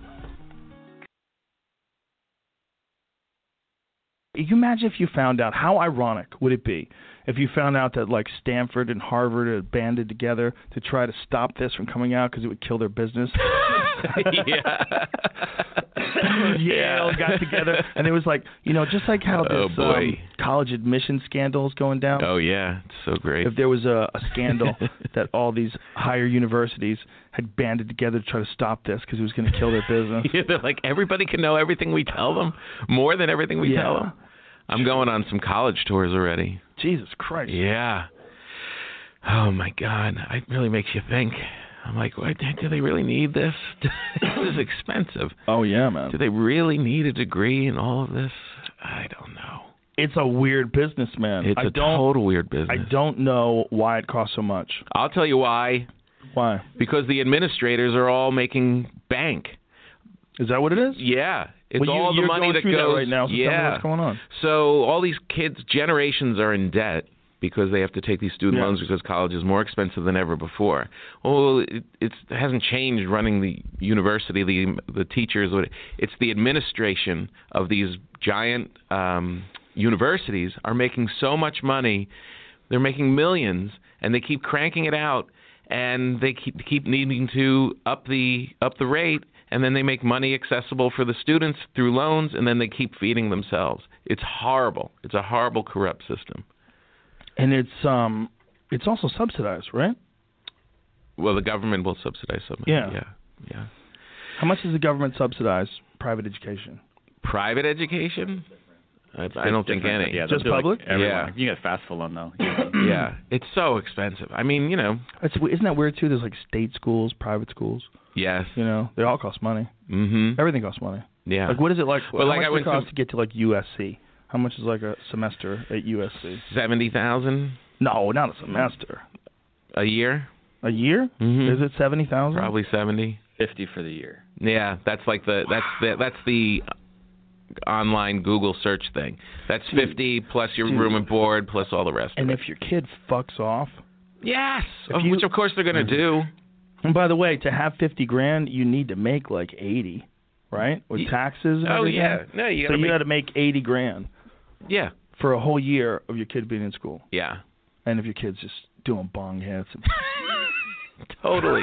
You can imagine if you found out, how ironic would it be if you found out that like Stanford and Harvard had banded together to try to stop this from coming out because it would kill their business? Yeah. Yale got together, and it was like, you know, just like how oh, this boy. um, college admission scandal is going down. Oh, yeah. It's so great. If there was a, a scandal that all these higher universities had banded together to try to stop this because it was going to kill their business. Yeah, they're like, everybody can know everything we tell them, more than everything we yeah. tell them. I'm going on some college tours already. Jesus Christ. Yeah. Oh, my God. It really makes you think. I'm like, what, do they really need this? This is expensive. Oh, yeah, man. Do they really need a degree in all of this? I don't know. It's a weird business, man. It's I a don't, total weird business. I don't know why it costs so much. I'll tell you why. Why? Because the administrators are all making bank. Is that what it is? Yeah. It's well, you, all the you're money going that through goes that right now. So yeah. tell me what's going on? So all these kids, generations are in debt because they have to take these student Yeah. loans because college is more expensive than ever before. Well, it, it's, it hasn't changed running the university, the the teachers. It's the administration of these giant um, universities are making so much money. They're making millions, and they keep cranking it out, and they keep keep needing to up the up the rate. And then they make money accessible for the students through loans, and then they keep feeding themselves. It's horrible. It's a horrible, corrupt system. And it's um, it's also subsidized, right? Well, the government will subsidize some. Yeah. Yeah. Yeah. How much does the government subsidize private education? Private education? I, I don't think any. Yeah, just do public. Like everyone. Yeah. You get FAFSA loan though. Yeah, it's so expensive. I mean, you know. It's, isn't that weird too? There's like state schools, private schools. Yes. You know, they all cost money. Mm-hmm. Everything costs money. Yeah. Like, what is it like? Well, how like much I does went it cost to to get to like U S C? How much is like a semester at U S C? Seventy thousand. No, not a semester. A year. A year? Mm-hmm. Is it seventy thousand? Probably seventy. Fifty for the year. Yeah, that's like the that's the that's the online Google search thing. That's fifty plus your Dude. room and board plus all the rest. And of if your kid fucks off, yes, if of you- which of course they're gonna do. And by the way, to have fifty grand, you need to make like eighty, right? With taxes and Oh everything. yeah, no, you So gotta you make, got to make eighty grand yeah, for a whole year of your kid being in school. yeah, And if your kid's just doing bong hits and totally.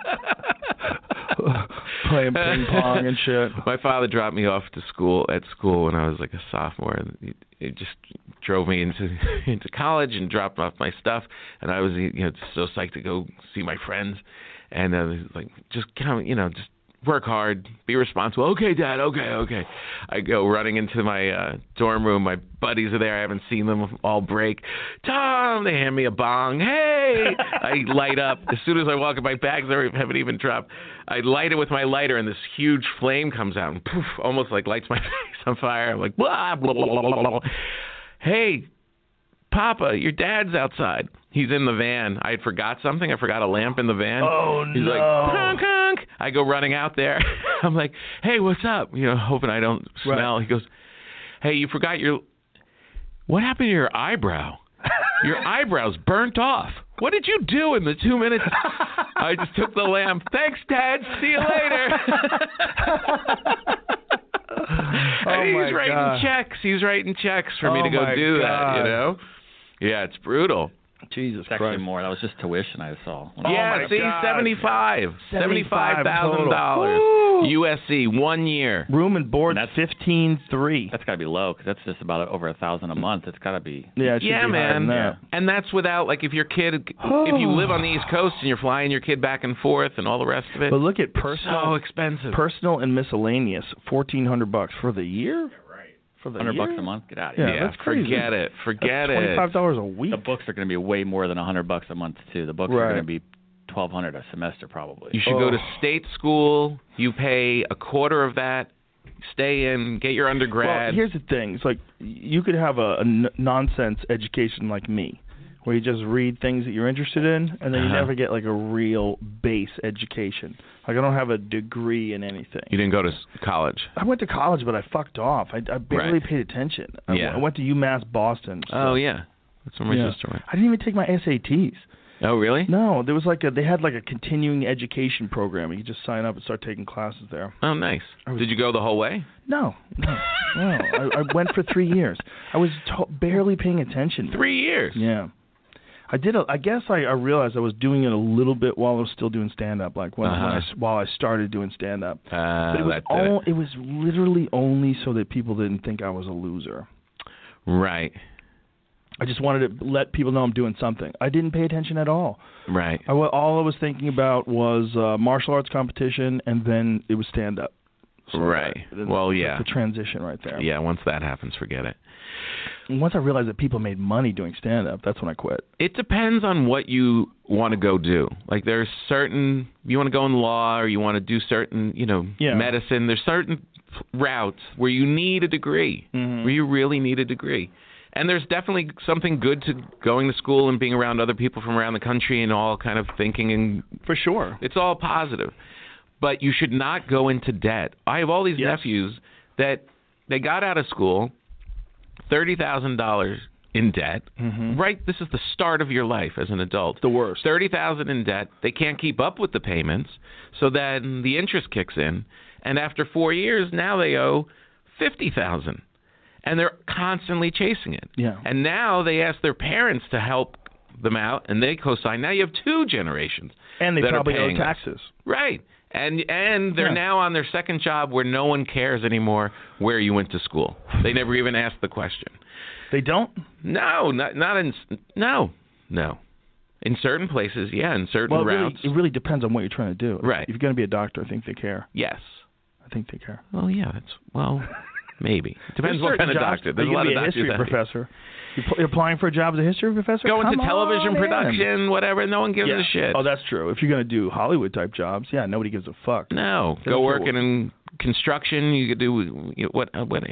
playing ping pong and shit. My father dropped me off to school at school when I was like a sophomore, and he, he just drove me into into college and dropped off my stuff, and I was you know so psyched to go see my friends, and uh, he's like just kind of you know just work hard, be responsible. Okay, Dad. Okay, okay. I go running into my uh, dorm room. My buddies are there. I haven't seen them all break. Tom, they hand me a bong. Hey, I light up as soon as I walk in. My bags are, haven't even dropped. I light it with my lighter, and this huge flame comes out and poof, almost like lights my face on fire. I'm like blah blah blah blah blah. Hey, Papa, your dad's outside. He's in the van. I had forgot something. I forgot a lamp in the van. Oh, He's no. like, honk, honk. I go running out there. I'm like, hey, what's up? You know, hoping I don't smell. Right. He goes, hey, you forgot your... What happened to your eyebrow? Your eyebrow's burnt off. What did you do in the two minutes? I just took the lamp. Thanks, Dad. See you later. Oh, and he's my writing God. checks. He's writing checks for Oh, me to go my do God. that, you know? Yeah, it's brutal. Jesus It's actually Christ. more. That was just tuition I saw. Yeah, my see, God. seventy-five, seventy-five thousand total. dollars. Woo. U S C one year. Room and board, And fifteen three. That's got to be low because that's just about over a thousand a month. It's got to be. Yeah, it should Yeah, be higher than man. that. And that's without like if your kid, if you live on the East Coast and you're flying your kid back and forth and all the rest of it. But look at personal, so expensive. personal and miscellaneous, fourteen hundred bucks for the year. For the Hundred year? bucks a month. Get out of Yeah, here. yeah, that's crazy. forget it. Forget That's it. Twenty-five dollars a week. The books are going to be way more than a hundred bucks a month too. The books Right. are going to be twelve hundred a semester probably. You should Oh. go to state school. You pay a quarter of that. Stay in. Get your Well, undergrad. here's the thing. It's like you could have a, a n- nonsense education like me, where you just read things that you're interested in, and then you Uh-huh. never get like a real base education. Like I don't have a degree in anything. you didn't go to s- college. I went to college, but I fucked off. I, I barely Right. paid attention. I, Yeah. I went to UMass Boston. So, Oh yeah, that's where my yeah. sister went. I didn't even take my S A Ts. Oh really? No, there was like a they had like a continuing education program. You could just sign up and start taking classes there. Oh nice. was- Did you go the whole way? No, no, no. I, I went for three years. I was to- barely paying attention. Three years. Yeah. I did. A, I guess I, I realized I was doing it a little bit while I was still doing stand up, like when, when I, Uh-huh. s- while I started doing stand up. Uh, But it was that did all. it. It was literally only so that people didn't think I was a loser. Right. I just wanted to let people know I'm doing something. I didn't pay attention at all. Right. I, wa- all I was thinking about was uh, martial arts competition, and then it was stand up. Right. Well, yeah. The transition right there. Yeah. Once that happens, forget it. And once I realized that people made money doing stand up, that's when I quit. It depends on what you want to go do. Like there's certain you want to go in law or you want to do certain, you know, Yeah. medicine. There's certain routes where you need a degree, Mhm. where you really need a degree. And there's definitely something good to going to school and being around other people from around the country and all kind of thinking. And for sure. It's all positive. But you should not go into debt. I have all these yes. nephews that they got out of school, thirty thousand dollars in debt. Mm-hmm. Right? This is the start of your life as an adult. The worst. thirty thousand dollars in debt. They can't keep up with the payments. So then the interest kicks in. And after four years, now they owe fifty thousand dollars. And they're constantly chasing it. Yeah. And now they ask their parents to help them out, and they co-sign. Now you have two generations. And they that probably are owe paying taxes. This. Right. And and they're Yeah. now on their second job where no one cares anymore where you went to school. They never even ask the question. They don't? No, not not in no, no. In certain places, yeah, in certain well, it routes. Really, it really depends on what you're trying to do. Right. If you're going to be a doctor, I think they care. Yes. I think they care. Well, yeah, that's well, maybe depends There's what kind of jobs. doctor. There's Are a lot you of a doctors history out here. professor. You're, you're applying for a job as a history professor. Go into Come television on production, in. whatever. No one gives yeah. a shit. Oh, that's true. If you're going to do Hollywood type jobs, yeah, nobody gives a fuck. No, They go don't care working in construction. You could do you know, what? What?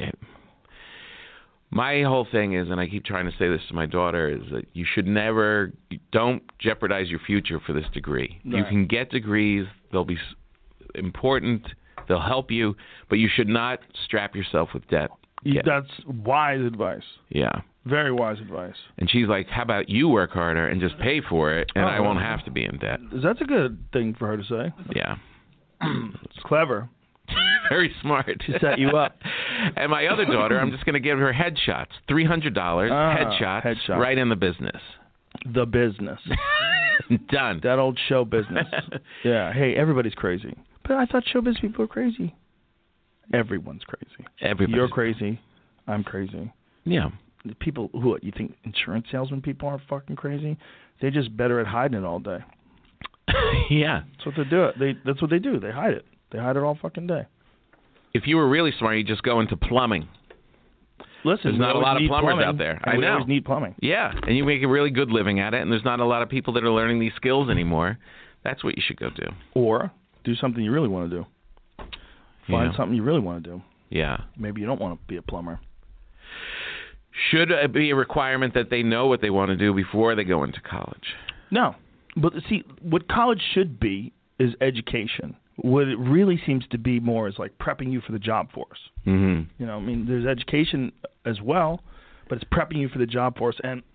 My whole thing is, and I keep trying to say this to my daughter, is that you should never, don't jeopardize your future for this degree. Right. You can get degrees; they'll be important, they'll help you, but you should not strap yourself with debt. You, Get- that's wise advice. yeah. Very wise advice. And she's like, "How about you work harder and just pay for it, and Oh, I won't wow. have to be in debt." That's a good thing for her to say. Yeah. It's clever. Very smart. She set you up. And my other daughter, I'm just going to give her headshots. three hundred dollars, Ah, headshots, headshots. right in the business. The business. Done. That old show business. Yeah. Hey, everybody's crazy. But I thought showbiz people are crazy. Everyone's crazy. Everybody's You're crazy. I'm crazy. Yeah. The people who, what, you think insurance salesman people are fucking crazy? They're just better at hiding it all day. Yeah. That's what they do. They that's what they do. They hide it. They hide it all fucking day. If you were really smart, you'd just go into plumbing. Listen, There's we not a always lot of need plumbers plumbing, out there. and I we know. always need plumbing. Yeah, and you make a really good living at it, and there's not a lot of people that are learning these skills anymore. That's what you should go do. Or do something you really want to do. Find Yeah. something you really want to do. Yeah. Maybe you don't want to be a plumber. Should it be a requirement that they know what they want to do before they go into college? No. But see, what college should be is education. What it really seems to be more is like prepping you for the job force. Mm-hmm. You know, I mean, there's education as well, but it's prepping you for the job force. And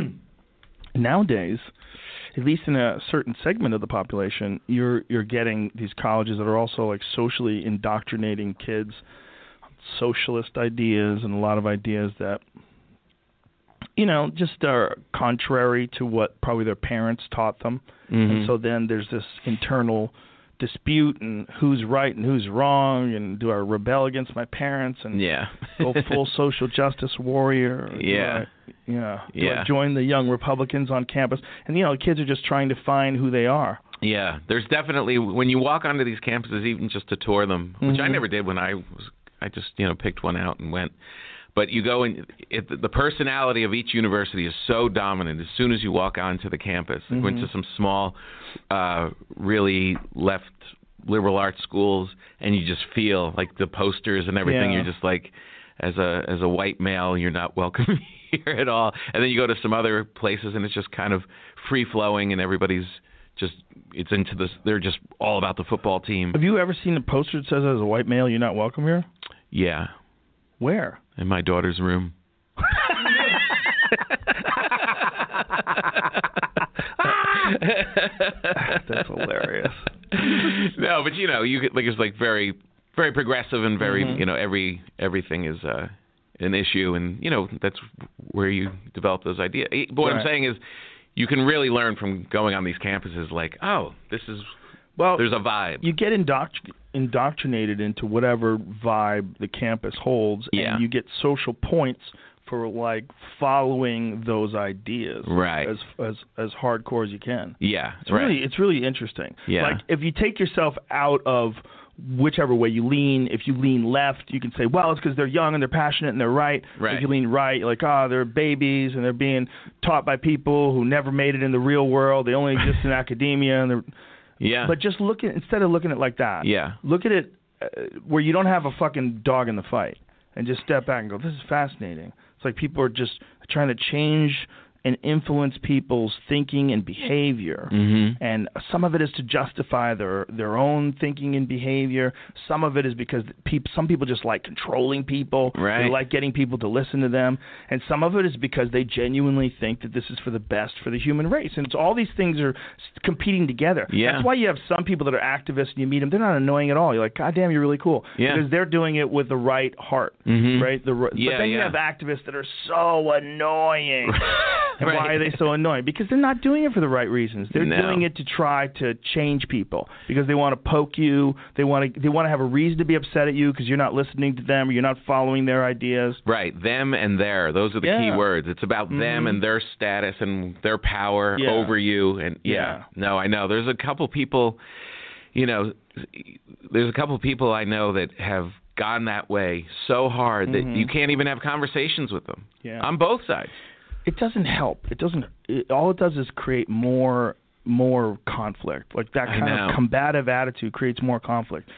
nowadays, at least in a certain segment of the population, you're you're getting these colleges that are also like socially indoctrinating kids, socialist ideas and a lot of ideas that, you know, just are contrary to what probably their parents taught them. Mm-hmm. And so then there's this internal dispute and who's right and who's wrong, and do I rebel against my parents and Yeah. go full social justice warrior? Or do Yeah. I, yeah. Do Yeah. I join the young Republicans on campus? And, you know, kids are just trying to find who they are. Yeah, there's definitely, when you walk onto these campuses, even just to tour them, which I Mhm. never did when I was, I just, you know, picked one out and went. But you go and it, the personality of each university is so dominant. As soon as you walk onto the campus, I went Mhm. to some small, uh, really left liberal arts schools, and you just feel like the posters and everything. Yeah. You're just like, as a as a white male, you're not welcome here at all. And then you go to some other places, and it's just kind of free flowing, and everybody's just it's into this. They're just all about the football team. Have you ever seen a poster that says, as a white male, you're not welcome here? Yeah. Where? In my daughter's room. That's hilarious. No, but you know, you could, like it's like very, very progressive and very, Mhm. you know, every everything is uh, an issue, and you know that's where you develop those ideas. But what I'm Right. saying is, you can really learn from going on these campuses. Like, oh, this is well, there's a vibe. You get indoctr- indoctrinated into whatever vibe the campus holds, Yeah. and you get social points for like following those ideas, Right. As as as hardcore as you can. Yeah, It's right. really it's really interesting. Yeah. Like if you take yourself out of whichever way you lean, if you lean left, you can say, well, it's because they're young and they're passionate and they're right. Right. If you lean right, you're like, oh, they're babies and they're being taught by people who never made it in the real world. They only exist in academia. And they're Yeah. But just look at instead of looking at it like that. Yeah. Look at it uh, where you don't have a fucking dog in the fight, and just step back and go, this is fascinating. It's like people are just trying to change and influence people's thinking and behavior. Mm-hmm. And some of it is to justify their their own thinking and behavior. Some of it is because people, some people just like controlling people. Right. They like getting people to listen to them. And some of it is because they genuinely think that this is for the best for the human race. And so all these things are competing together. Yeah. That's why you have some people that are activists and you meet them. They're not annoying at all. You're like, God damn, you're really cool. Yeah. Because they're doing it with the right heart. Mm-hmm. Right? The, yeah, but then yeah. you have activists that are so annoying. And right. why are they so annoying? Because they're not doing it for the right reasons. They're no. doing it to try to change people because they want to poke you. They want to they want to have a reason to be upset at you because you're not listening to them or you're not following their ideas. Right. Them and their. Those are the yeah. key words. It's about mm-hmm. them and their status and their power yeah. over you. And yeah. yeah. No, I know. There's a couple people, you know, there's a couple people I know that have gone that way so hard that mm-hmm. you can't even have conversations with them. Yeah. On both sides. It doesn't help. It doesn't. It, all it does is create more, more conflict. Like that kind of combative attitude creates more conflict.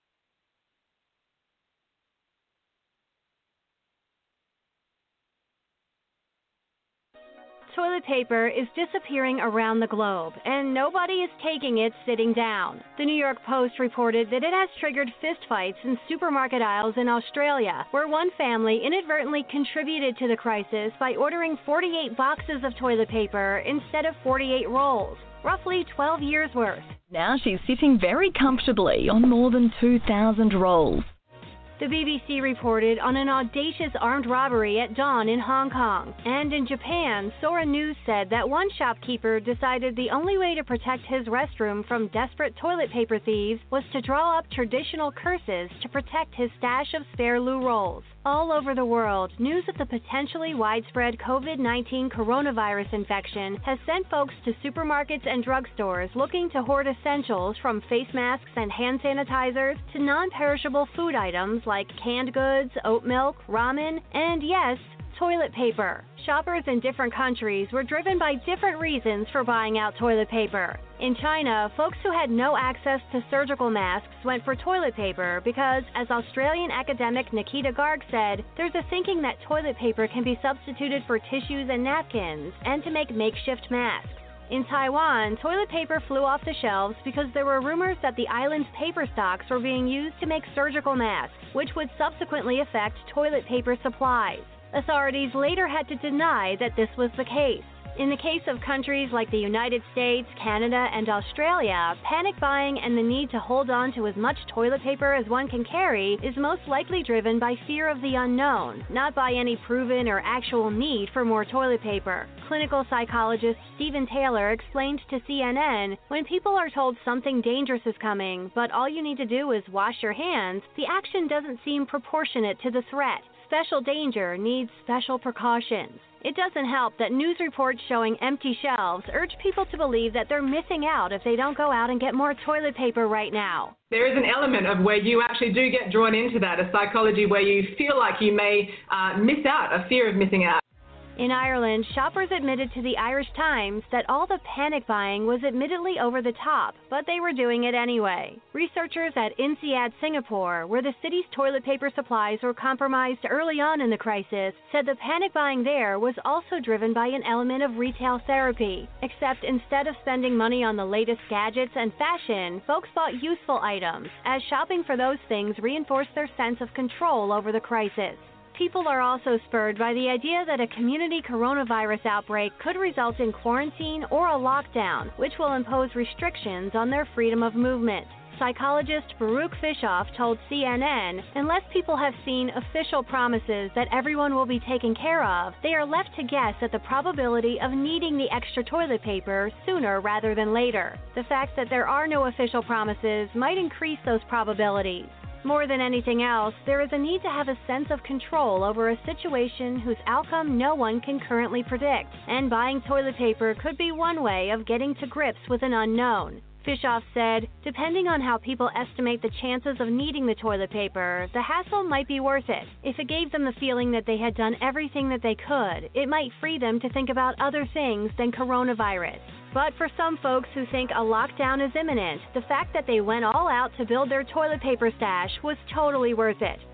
Toilet paper is disappearing around the globe, and nobody is taking it sitting down. The New York Post reported that it has triggered fistfights in supermarket aisles in Australia, where one family inadvertently contributed to the crisis by ordering forty-eight boxes of toilet paper instead of forty-eight rolls, roughly twelve years worth. Now she's sitting very comfortably on more than two thousand rolls. The B B C reported on an audacious armed robbery at dawn in Hong Kong. And in Japan, Sora News said that one shopkeeper decided the only way to protect his restroom from desperate toilet paper thieves was to draw up traditional curses to protect his stash of spare loo rolls. All over the world, news of the potentially widespread COVID nineteen coronavirus infection has sent folks to supermarkets and drugstores looking to hoard essentials from face masks and hand sanitizers to non-perishable food items like canned goods, oat milk, ramen, and yes, toilet paper. Shoppers in different countries were driven by different reasons for buying out toilet paper. In China, folks who had no access to surgical masks went for toilet paper because, as Australian academic Nikita Garg said, there's a thinking that toilet paper can be substituted for tissues and napkins and to make makeshift masks. In Taiwan, toilet paper flew off the shelves because there were rumors that the island's paper stocks were being used to make surgical masks, which would subsequently affect toilet paper supplies. Authorities later had to deny that this was the case. In the case of countries like the United States, Canada, and Australia, panic buying and the need to hold on to as much toilet paper as one can carry is most likely driven by fear of the unknown, not by any proven or actual need for more toilet paper. Clinical psychologist Stephen Taylor explained to C N N, when people are told something dangerous is coming, but all you need to do is wash your hands, the action doesn't seem proportionate to the threat. Special danger needs special precautions. It doesn't help that news reports showing empty shelves urge people to believe that they're missing out if they don't go out and get more toilet paper right now. There is an element of where you actually do get drawn into that, a psychology where you feel like you may uh, miss out, a fear of missing out. In Ireland, shoppers admitted to the Irish Times that all the panic buying was admittedly over the top, but they were doing it anyway. Researchers at INSEAD Singapore, where the city's toilet paper supplies were compromised early on in the crisis, said the panic buying there was also driven by an element of retail therapy. Except instead of spending money on the latest gadgets and fashion, folks bought useful items, as shopping for those things reinforced their sense of control over the crisis. People are also spurred by the idea that a community coronavirus outbreak could result in quarantine or a lockdown, which will impose restrictions on their freedom of movement. Psychologist Baruch Fischoff told C N N, unless people have seen official promises that everyone will be taken care of, they are left to guess at the probability of needing the extra toilet paper sooner rather than later. The fact that there are no official promises might increase those probabilities. More than anything else, there is a need to have a sense of control over a situation whose outcome no one can currently predict, and buying toilet paper could be one way of getting to grips with an unknown. Fischoff said, depending on how people estimate the chances of needing the toilet paper, the hassle might be worth it. If it gave them the feeling that they had done everything that they could, it might free them to think about other things than coronavirus. But for some folks who think a lockdown is imminent, the fact that they went all out to build their toilet paper stash was totally worth it.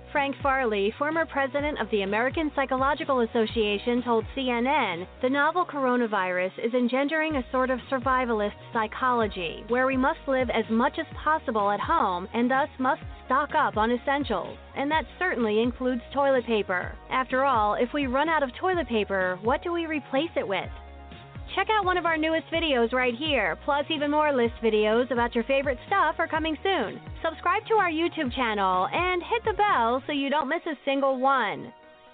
Frank Farley, former president of the American Psychological Association, told C N N the novel coronavirus is engendering a sort of survivalist psychology, where we must live as much as possible at home and thus must stock up on essentials. And that certainly includes toilet paper. After all, if we run out of toilet paper, what do we replace it with? Check out one of our newest videos right here, plus even more list videos about your favorite stuff are coming soon. Subscribe to our YouTube channel and hit the bell so you don't miss a single one.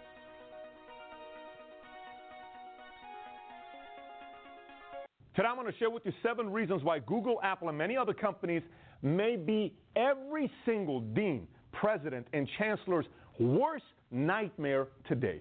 Today I'm going to share with you seven reasons why Google, Apple, and many other companies may be every single dean, president, and chancellor's worst nightmare today.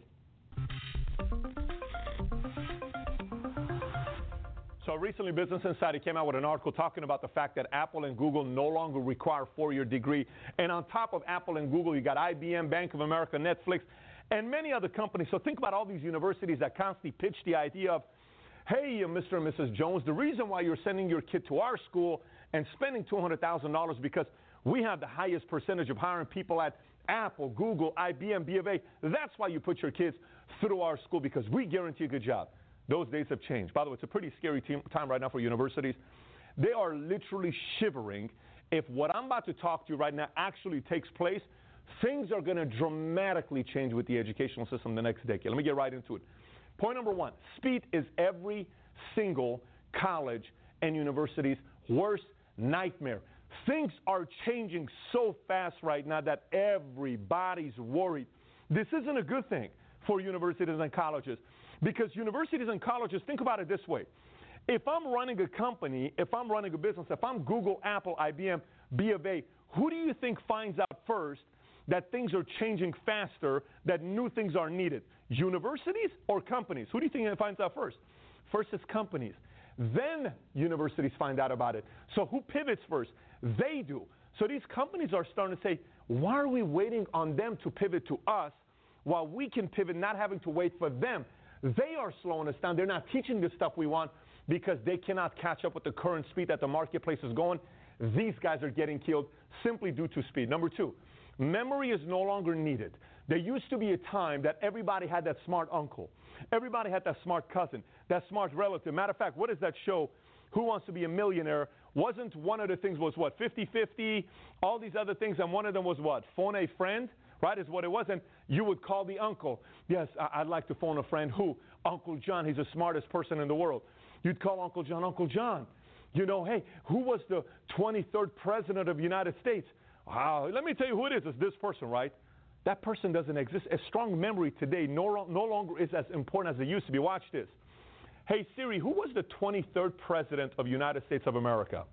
So recently, Business Insider came out with an article talking about the fact that Apple and Google no longer require a four-year degree. And on top of Apple and Google, you got I B M, Bank of America, Netflix, and many other companies. So think about all these universities that constantly pitch the idea of, hey, Mister and Missus Jones, the reason why you're sending your kid to our school and spending two hundred thousand dollars because we have the highest percentage of hiring people at Apple, Google, I B M, B of A. That's why you put your kids through our school, because we guarantee a good job. Those days have changed. By the way, it's a pretty scary time right now for universities. They are literally shivering. If what I'm about to talk to you right now actually takes place, things are going to dramatically change with the educational system the next decade. Let me get right into it. Point number one, speed is every single college and university's worst nightmare. Things are changing so fast right now that everybody's worried. This isn't a good thing for universities and colleges, because universities and colleges, think about it this way. If I'm running a company, if I'm running a business, if I'm Google, Apple, I B M, B of A, who do you think finds out first that things are changing faster, that new things are needed? Universities or companies? Who do you think finds out first? First is companies. Then universities find out about it. So who pivots first? They do. So these companies are starting to say, why are we waiting on them to pivot to us while we can pivot, not having to wait for them? They are slowing us down. They're not teaching the stuff we want because they cannot catch up with the current speed that the marketplace is going. These guys are getting killed simply due to speed. Number two, memory is no longer needed. There used to be a time that everybody had that smart uncle. Everybody had that smart cousin, that smart relative. Matter of fact, what is that show, Who Wants to Be a Millionaire? Wasn't one of the things was what, fifty-fifty, all these other things, and one of them was what, phone a friend? Right, is what it was. And you would call the uncle. Yes, I'd like to phone a friend. Who? Uncle John. He's the smartest person in the world. You'd call Uncle John. Uncle John, you know, hey, who was the twenty-third president of the United States? Wow, let me tell you who it is. It's this person, right? That person doesn't exist. A strong memory today no, no longer is as important as it used to be. Watch this. Hey, Siri, who was the twenty-third president of the United States of America?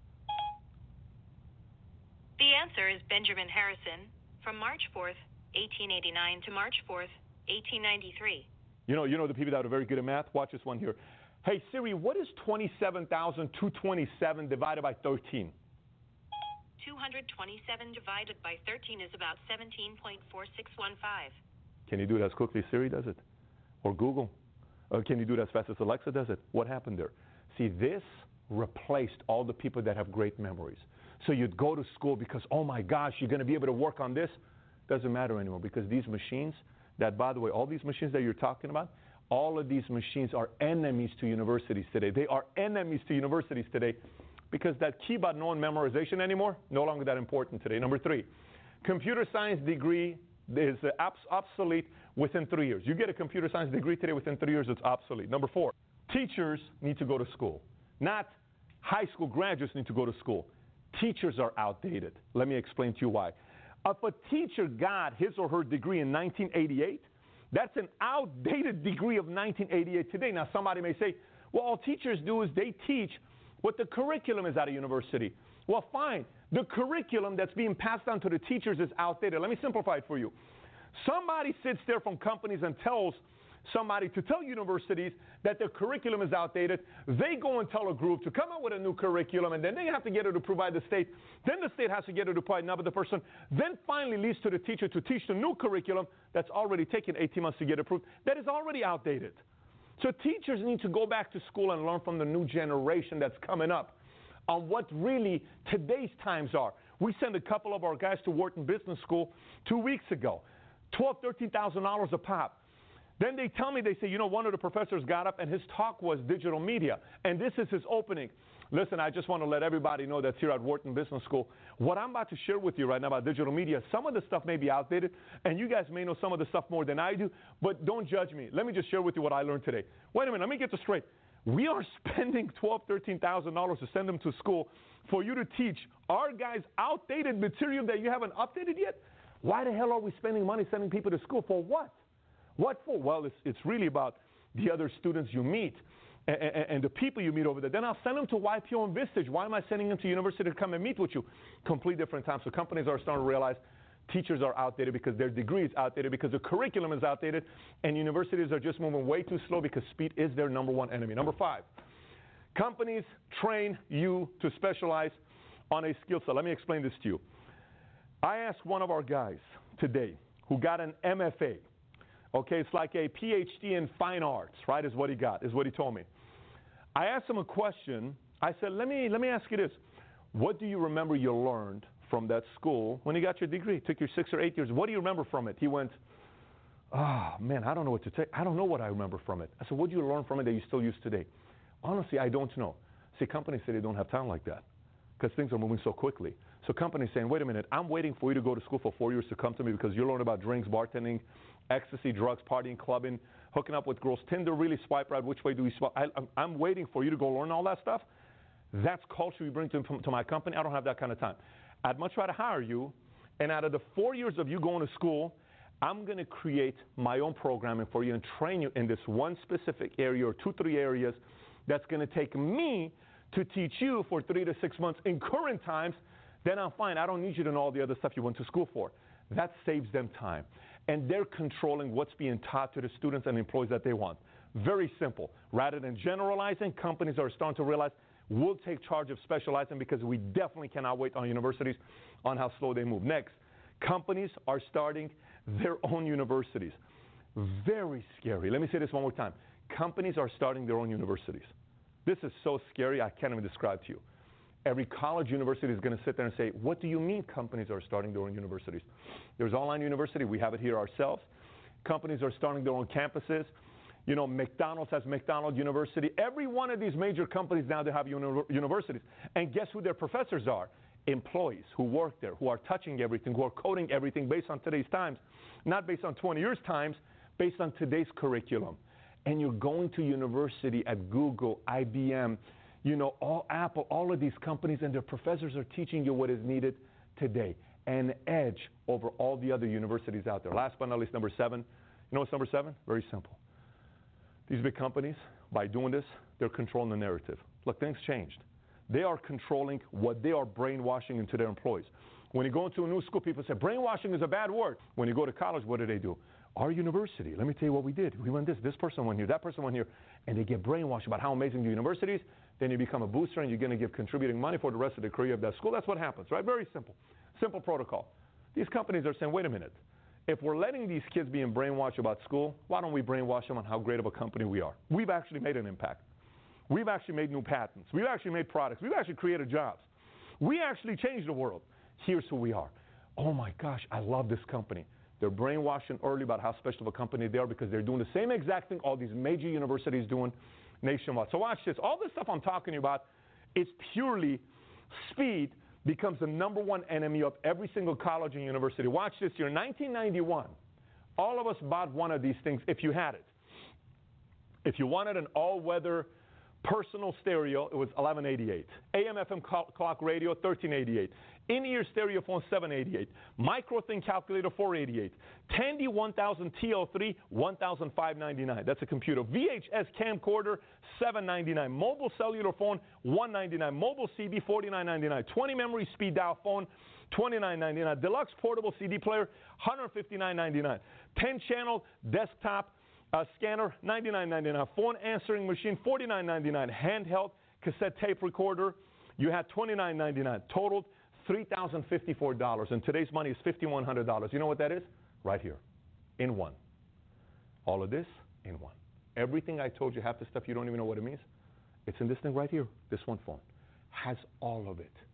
The answer is Benjamin Harrison. From March fourth, eighteen eighty-nine to March fourth, eighteen ninety-three. You know, you know the people that are very good at math? Watch this one here. Hey, Siri, what is twenty-seven thousand two hundred twenty-seven divided by thirteen? two hundred twenty-seven divided by thirteen is about seventeen point four six one five. Can you do it as quickly as Siri does it? Or Google? Or can you do it as fast as Alexa does it? What happened there? See, this replaced all the people that have great memories. So you'd go to school because, oh my gosh, you're going to be able to work on this. Doesn't matter anymore, because these machines, that, by the way, all these machines that you're talking about, all of these machines are enemies to universities today. They are enemies to universities today because that key about no memorization anymore, no longer that important today. Number three, computer science degree is obsolete within three years. You get a computer science degree today, within three years, it's obsolete. Number four, teachers need to go to school. Not high school graduates need to go to school. Teachers are outdated. Let me explain to you why. If a teacher got his or her degree in nineteen eighty-eight, that's an outdated degree of nineteen eighty-eight today. Now, somebody may say, well, all teachers do is they teach what the curriculum is at a university. Well, fine. The curriculum that's being passed on to the teachers is outdated. Let me simplify it for you. Somebody sits there from companies and tells somebody to tell universities that their curriculum is outdated. They go and tell a group to come up with a new curriculum, and then they have to get it approved by the state. Then the state has to get it approved by another person. Then finally leads to the teacher to teach the new curriculum that's already taken eighteen months to get approved. That is already outdated. So teachers need to go back to school and learn from the new generation that's coming up on what really today's times are. We sent a couple of our guys to Wharton Business School two weeks ago, twelve thousand dollars, thirteen thousand dollars a pop. Then they tell me, they say, you know, one of the professors got up and his talk was digital media, and this is his opening. Listen, I just want to let everybody know that's here at Wharton Business School. What I'm about to share with you right now about digital media, some of the stuff may be outdated, and you guys may know some of the stuff more than I do, but don't judge me. Let me just share with you what I learned today. Wait a minute, let me get this straight. We are spending twelve thousand dollars, thirteen thousand dollars to send them to school for you to teach our guys outdated material that you haven't updated yet? Why the hell are we spending money sending people to school? For what? What for? Well, it's, it's really about the other students you meet and, and, and the people you meet over there. Then I'll send them to Y P O and Vistage. Why am I sending them to university to come and meet with you? Complete different times. So companies are starting to realize teachers are outdated because their degree is outdated, because the curriculum is outdated, and universities are just moving way too slow because speed is their number one enemy. Number five, companies train you to specialize on a skill set. Let me explain this to you. I asked one of our guys today who got an M F A. Okay, it's like a P H D in fine arts, right, is what he got, is what he told me. I asked him a question. I said, let me, let me ask you this. What do you remember you learned from that school when you got your degree? It took you six or eight years. What do you remember from it? He went, oh, man, I don't know what to take. I don't know what I remember from it. I said, what do you learn from it that you still use today? Honestly, I don't know. See, companies say they don't have time like that because things are moving so quickly. So companies saying, wait a minute, I'm waiting for you to go to school for four years to come to me because you learn about drinks, bartending, ecstasy, drugs, partying, clubbing, hooking up with girls, Tinder, really swipe right, which way do we swipe? I, I'm, I'm waiting for you to go learn all that stuff. That's culture you bring to, to my company. I don't have that kind of time. I'd much rather hire you, and out of the four years of you going to school, I'm going to create my own programming for you and train you in this one specific area or two, three areas that's going to take me to teach you for three to six months in current times. Then I'm fine. I don't need you to know all the other stuff you went to school for. That saves them time. And they're controlling what's being taught to the students and employees that they want. Very simple. Rather than generalizing, companies are starting to realize we'll take charge of specializing because we definitely cannot wait on universities on how slow they move. Next, companies are starting their own universities. Very scary. Let me say this one more time. Companies are starting their own universities. This is so scary, I can't even describe to you. Every college university is going to sit there and say, what do you mean companies are starting their own universities? There's online university. We have it here ourselves. Companies are starting their own campuses. You know, McDonald's has McDonald's University. Every one of these major companies now, they have uni- universities. And guess who their professors are? Employees who work there, who are touching everything, who are coding everything based on today's times. Not based on twenty years' times, based on today's curriculum. And you're going to university at Google, I B M, you know, all Apple, all of these companies, and their professors are teaching you what is needed today. An edge over all the other universities out there. Last but not least, number seven. You know what's number seven? Very simple. These big companies, by doing this, they're controlling the narrative. Look, things changed. They are controlling what they are brainwashing into their employees. When you go into a new school, people say, brainwashing is a bad word. When you go to college, what do they do? Our university, let me tell you what we did. We went this, this person went here, that person went here, and they get brainwashed about how amazing the university is. Then you become a booster, and you're going to give contributing money for the rest of the career of that school. That's what happens, right? Very simple. Simple protocol. These companies are saying, wait a minute. If we're letting these kids be brainwashed about school, why don't we brainwash them on how great of a company we are? We've actually made an impact. We've actually made new patents. We've actually made products. We've actually created jobs. We actually changed the world. Here's who we are. Oh, my gosh, I love this company. They're brainwashing early about how special of a company they are because they're doing the same exact thing all these major universities doing nationwide. So watch this. All this stuff I'm talking about is purely speed becomes the number one enemy of every single college and university. Watch this here. In nineteen ninety-one, all of us bought one of these things if you had it. If you wanted an all-weather personal stereo, it was eleven eighty-eight. A M F M clock radio, thirteen eighty-eight. In-ear stereo phone, seven eighty-eight. Micro thing calculator, four eighty-eight. Tandy one thousand T L three, one thousand five hundred ninety-nine. That's a computer. V H S camcorder, seven ninety-nine. Mobile cellular phone, one ninety-nine. Mobile C D, forty-nine ninety-nine. twenty memory speed dial phone, twenty-nine ninety-nine. Deluxe portable C D player, one fifty-nine ninety-nine. ten channel desktop Uh, scanner, ninety-nine ninety-nine. Phone answering machine, forty-nine ninety-nine. Handheld cassette tape recorder, you had twenty-nine ninety-nine. Totaled three thousand fifty-four dollars. And today's money is fifty-one hundred dollars. You know what that is? Right here, in one. All of this in one. Everything I told you, half the stuff you don't even know what it means, it's in this thing right here. This one phone has all of it.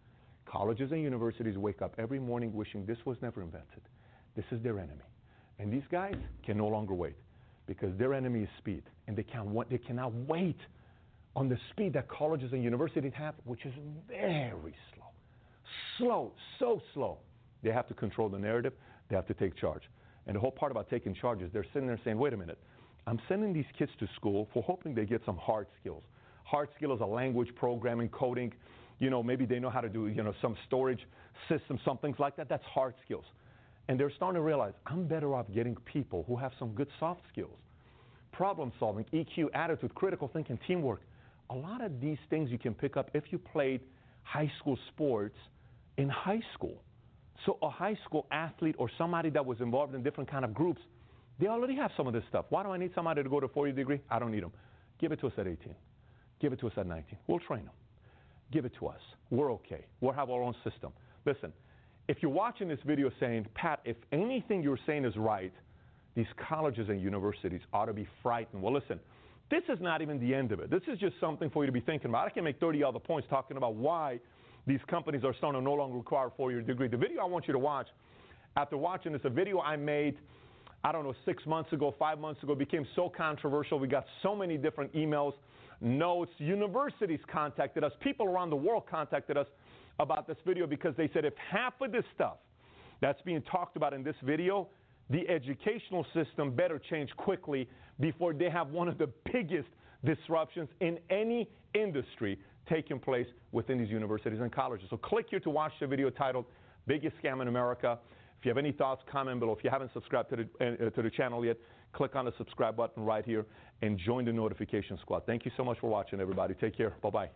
Colleges and universities wake up every morning wishing this was never invented. This is their enemy. And these guys can no longer wait because their enemy is speed. And they, can't wa- they cannot wait on the speed that colleges and universities have, which is very slow. Slow, so slow. They have to control the narrative. They have to take charge. And the whole part about taking charge is they're sitting there saying, wait a minute, I'm sending these kids to school for hoping they get some hard skills. Hard skills are language, programming, coding. You know, maybe they know how to do, you know, some storage system, some things like that. That's hard skills. And they're starting to realize, I'm better off getting people who have some good soft skills. Problem solving, E Q, attitude, critical thinking, teamwork. A lot of these things you can pick up if you played high school sports in high school. So a high school athlete or somebody that was involved in different kind of groups, they already have some of this stuff. Why do I need somebody to go to a four-year degree? I don't need them. Give it to us at eighteen. Give it to us at nineteen. We'll train them. Give it to us. We're okay. We'll have our own system. Listen, if you're watching this video saying, Pat, if anything you're saying is right, these colleges and universities ought to be frightened. Well, listen, this is not even the end of it. This is just something for you to be thinking about. I can make thirty other points talking about why these companies are starting to no longer require a four-year degree. The video I want you to watch, after watching this, a video I made, I don't know, six months ago, five months ago, became so controversial. We got so many different emails, notes. Universities contacted us. People around the world contacted us about this video because they said if half of this stuff that's being talked about in this video, the educational system better change quickly before they have one of the biggest disruptions in any industry taking place within these universities and colleges. So click here to watch the video titled Biggest Scam in America. If you have any thoughts, comment below. If you haven't subscribed to the, uh, to the channel yet, click on the subscribe button right here and join the notification squad. Thank you so much for watching, everybody. Take care. Bye-bye.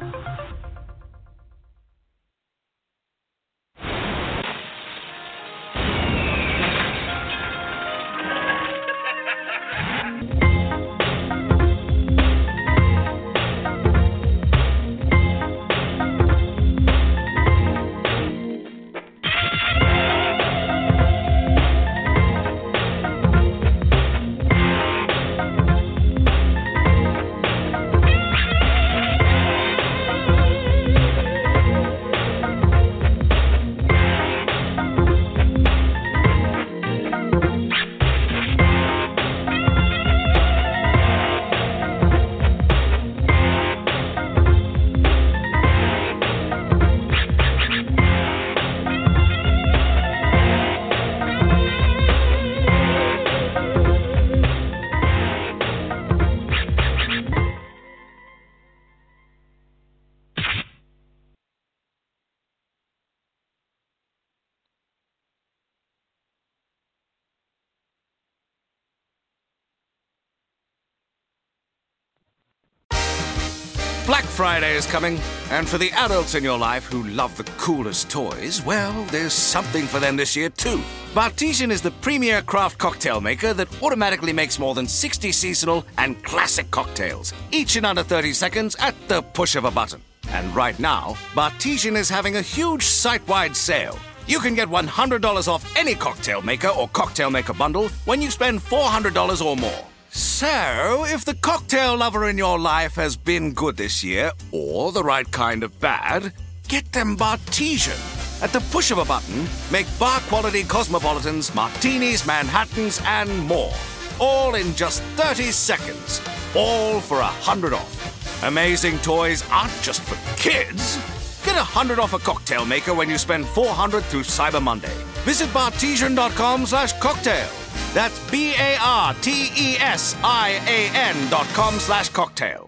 Black Friday is coming, and for the adults in your life who love the coolest toys, well, there's something for them this year too. Bartesian is the premier craft cocktail maker that automatically makes more than sixty seasonal and classic cocktails, each in under thirty seconds at the push of a button. And right now, Bartesian is having a huge site-wide sale. You can get one hundred dollars off any cocktail maker or cocktail maker bundle when you spend four hundred dollars or more. So, if the cocktail lover in your life has been good this year, or the right kind of bad, get them Bartesian. At the push of a button, make bar-quality cosmopolitans, martinis, Manhattans, and more. All in just thirty seconds. All for one hundred off. Amazing toys aren't just for kids. Get one hundred off a cocktail maker when you spend four hundred through Cyber Monday. Visit bartesian.com slash cocktail. That's B A R T E S I A N dot com slash cocktail.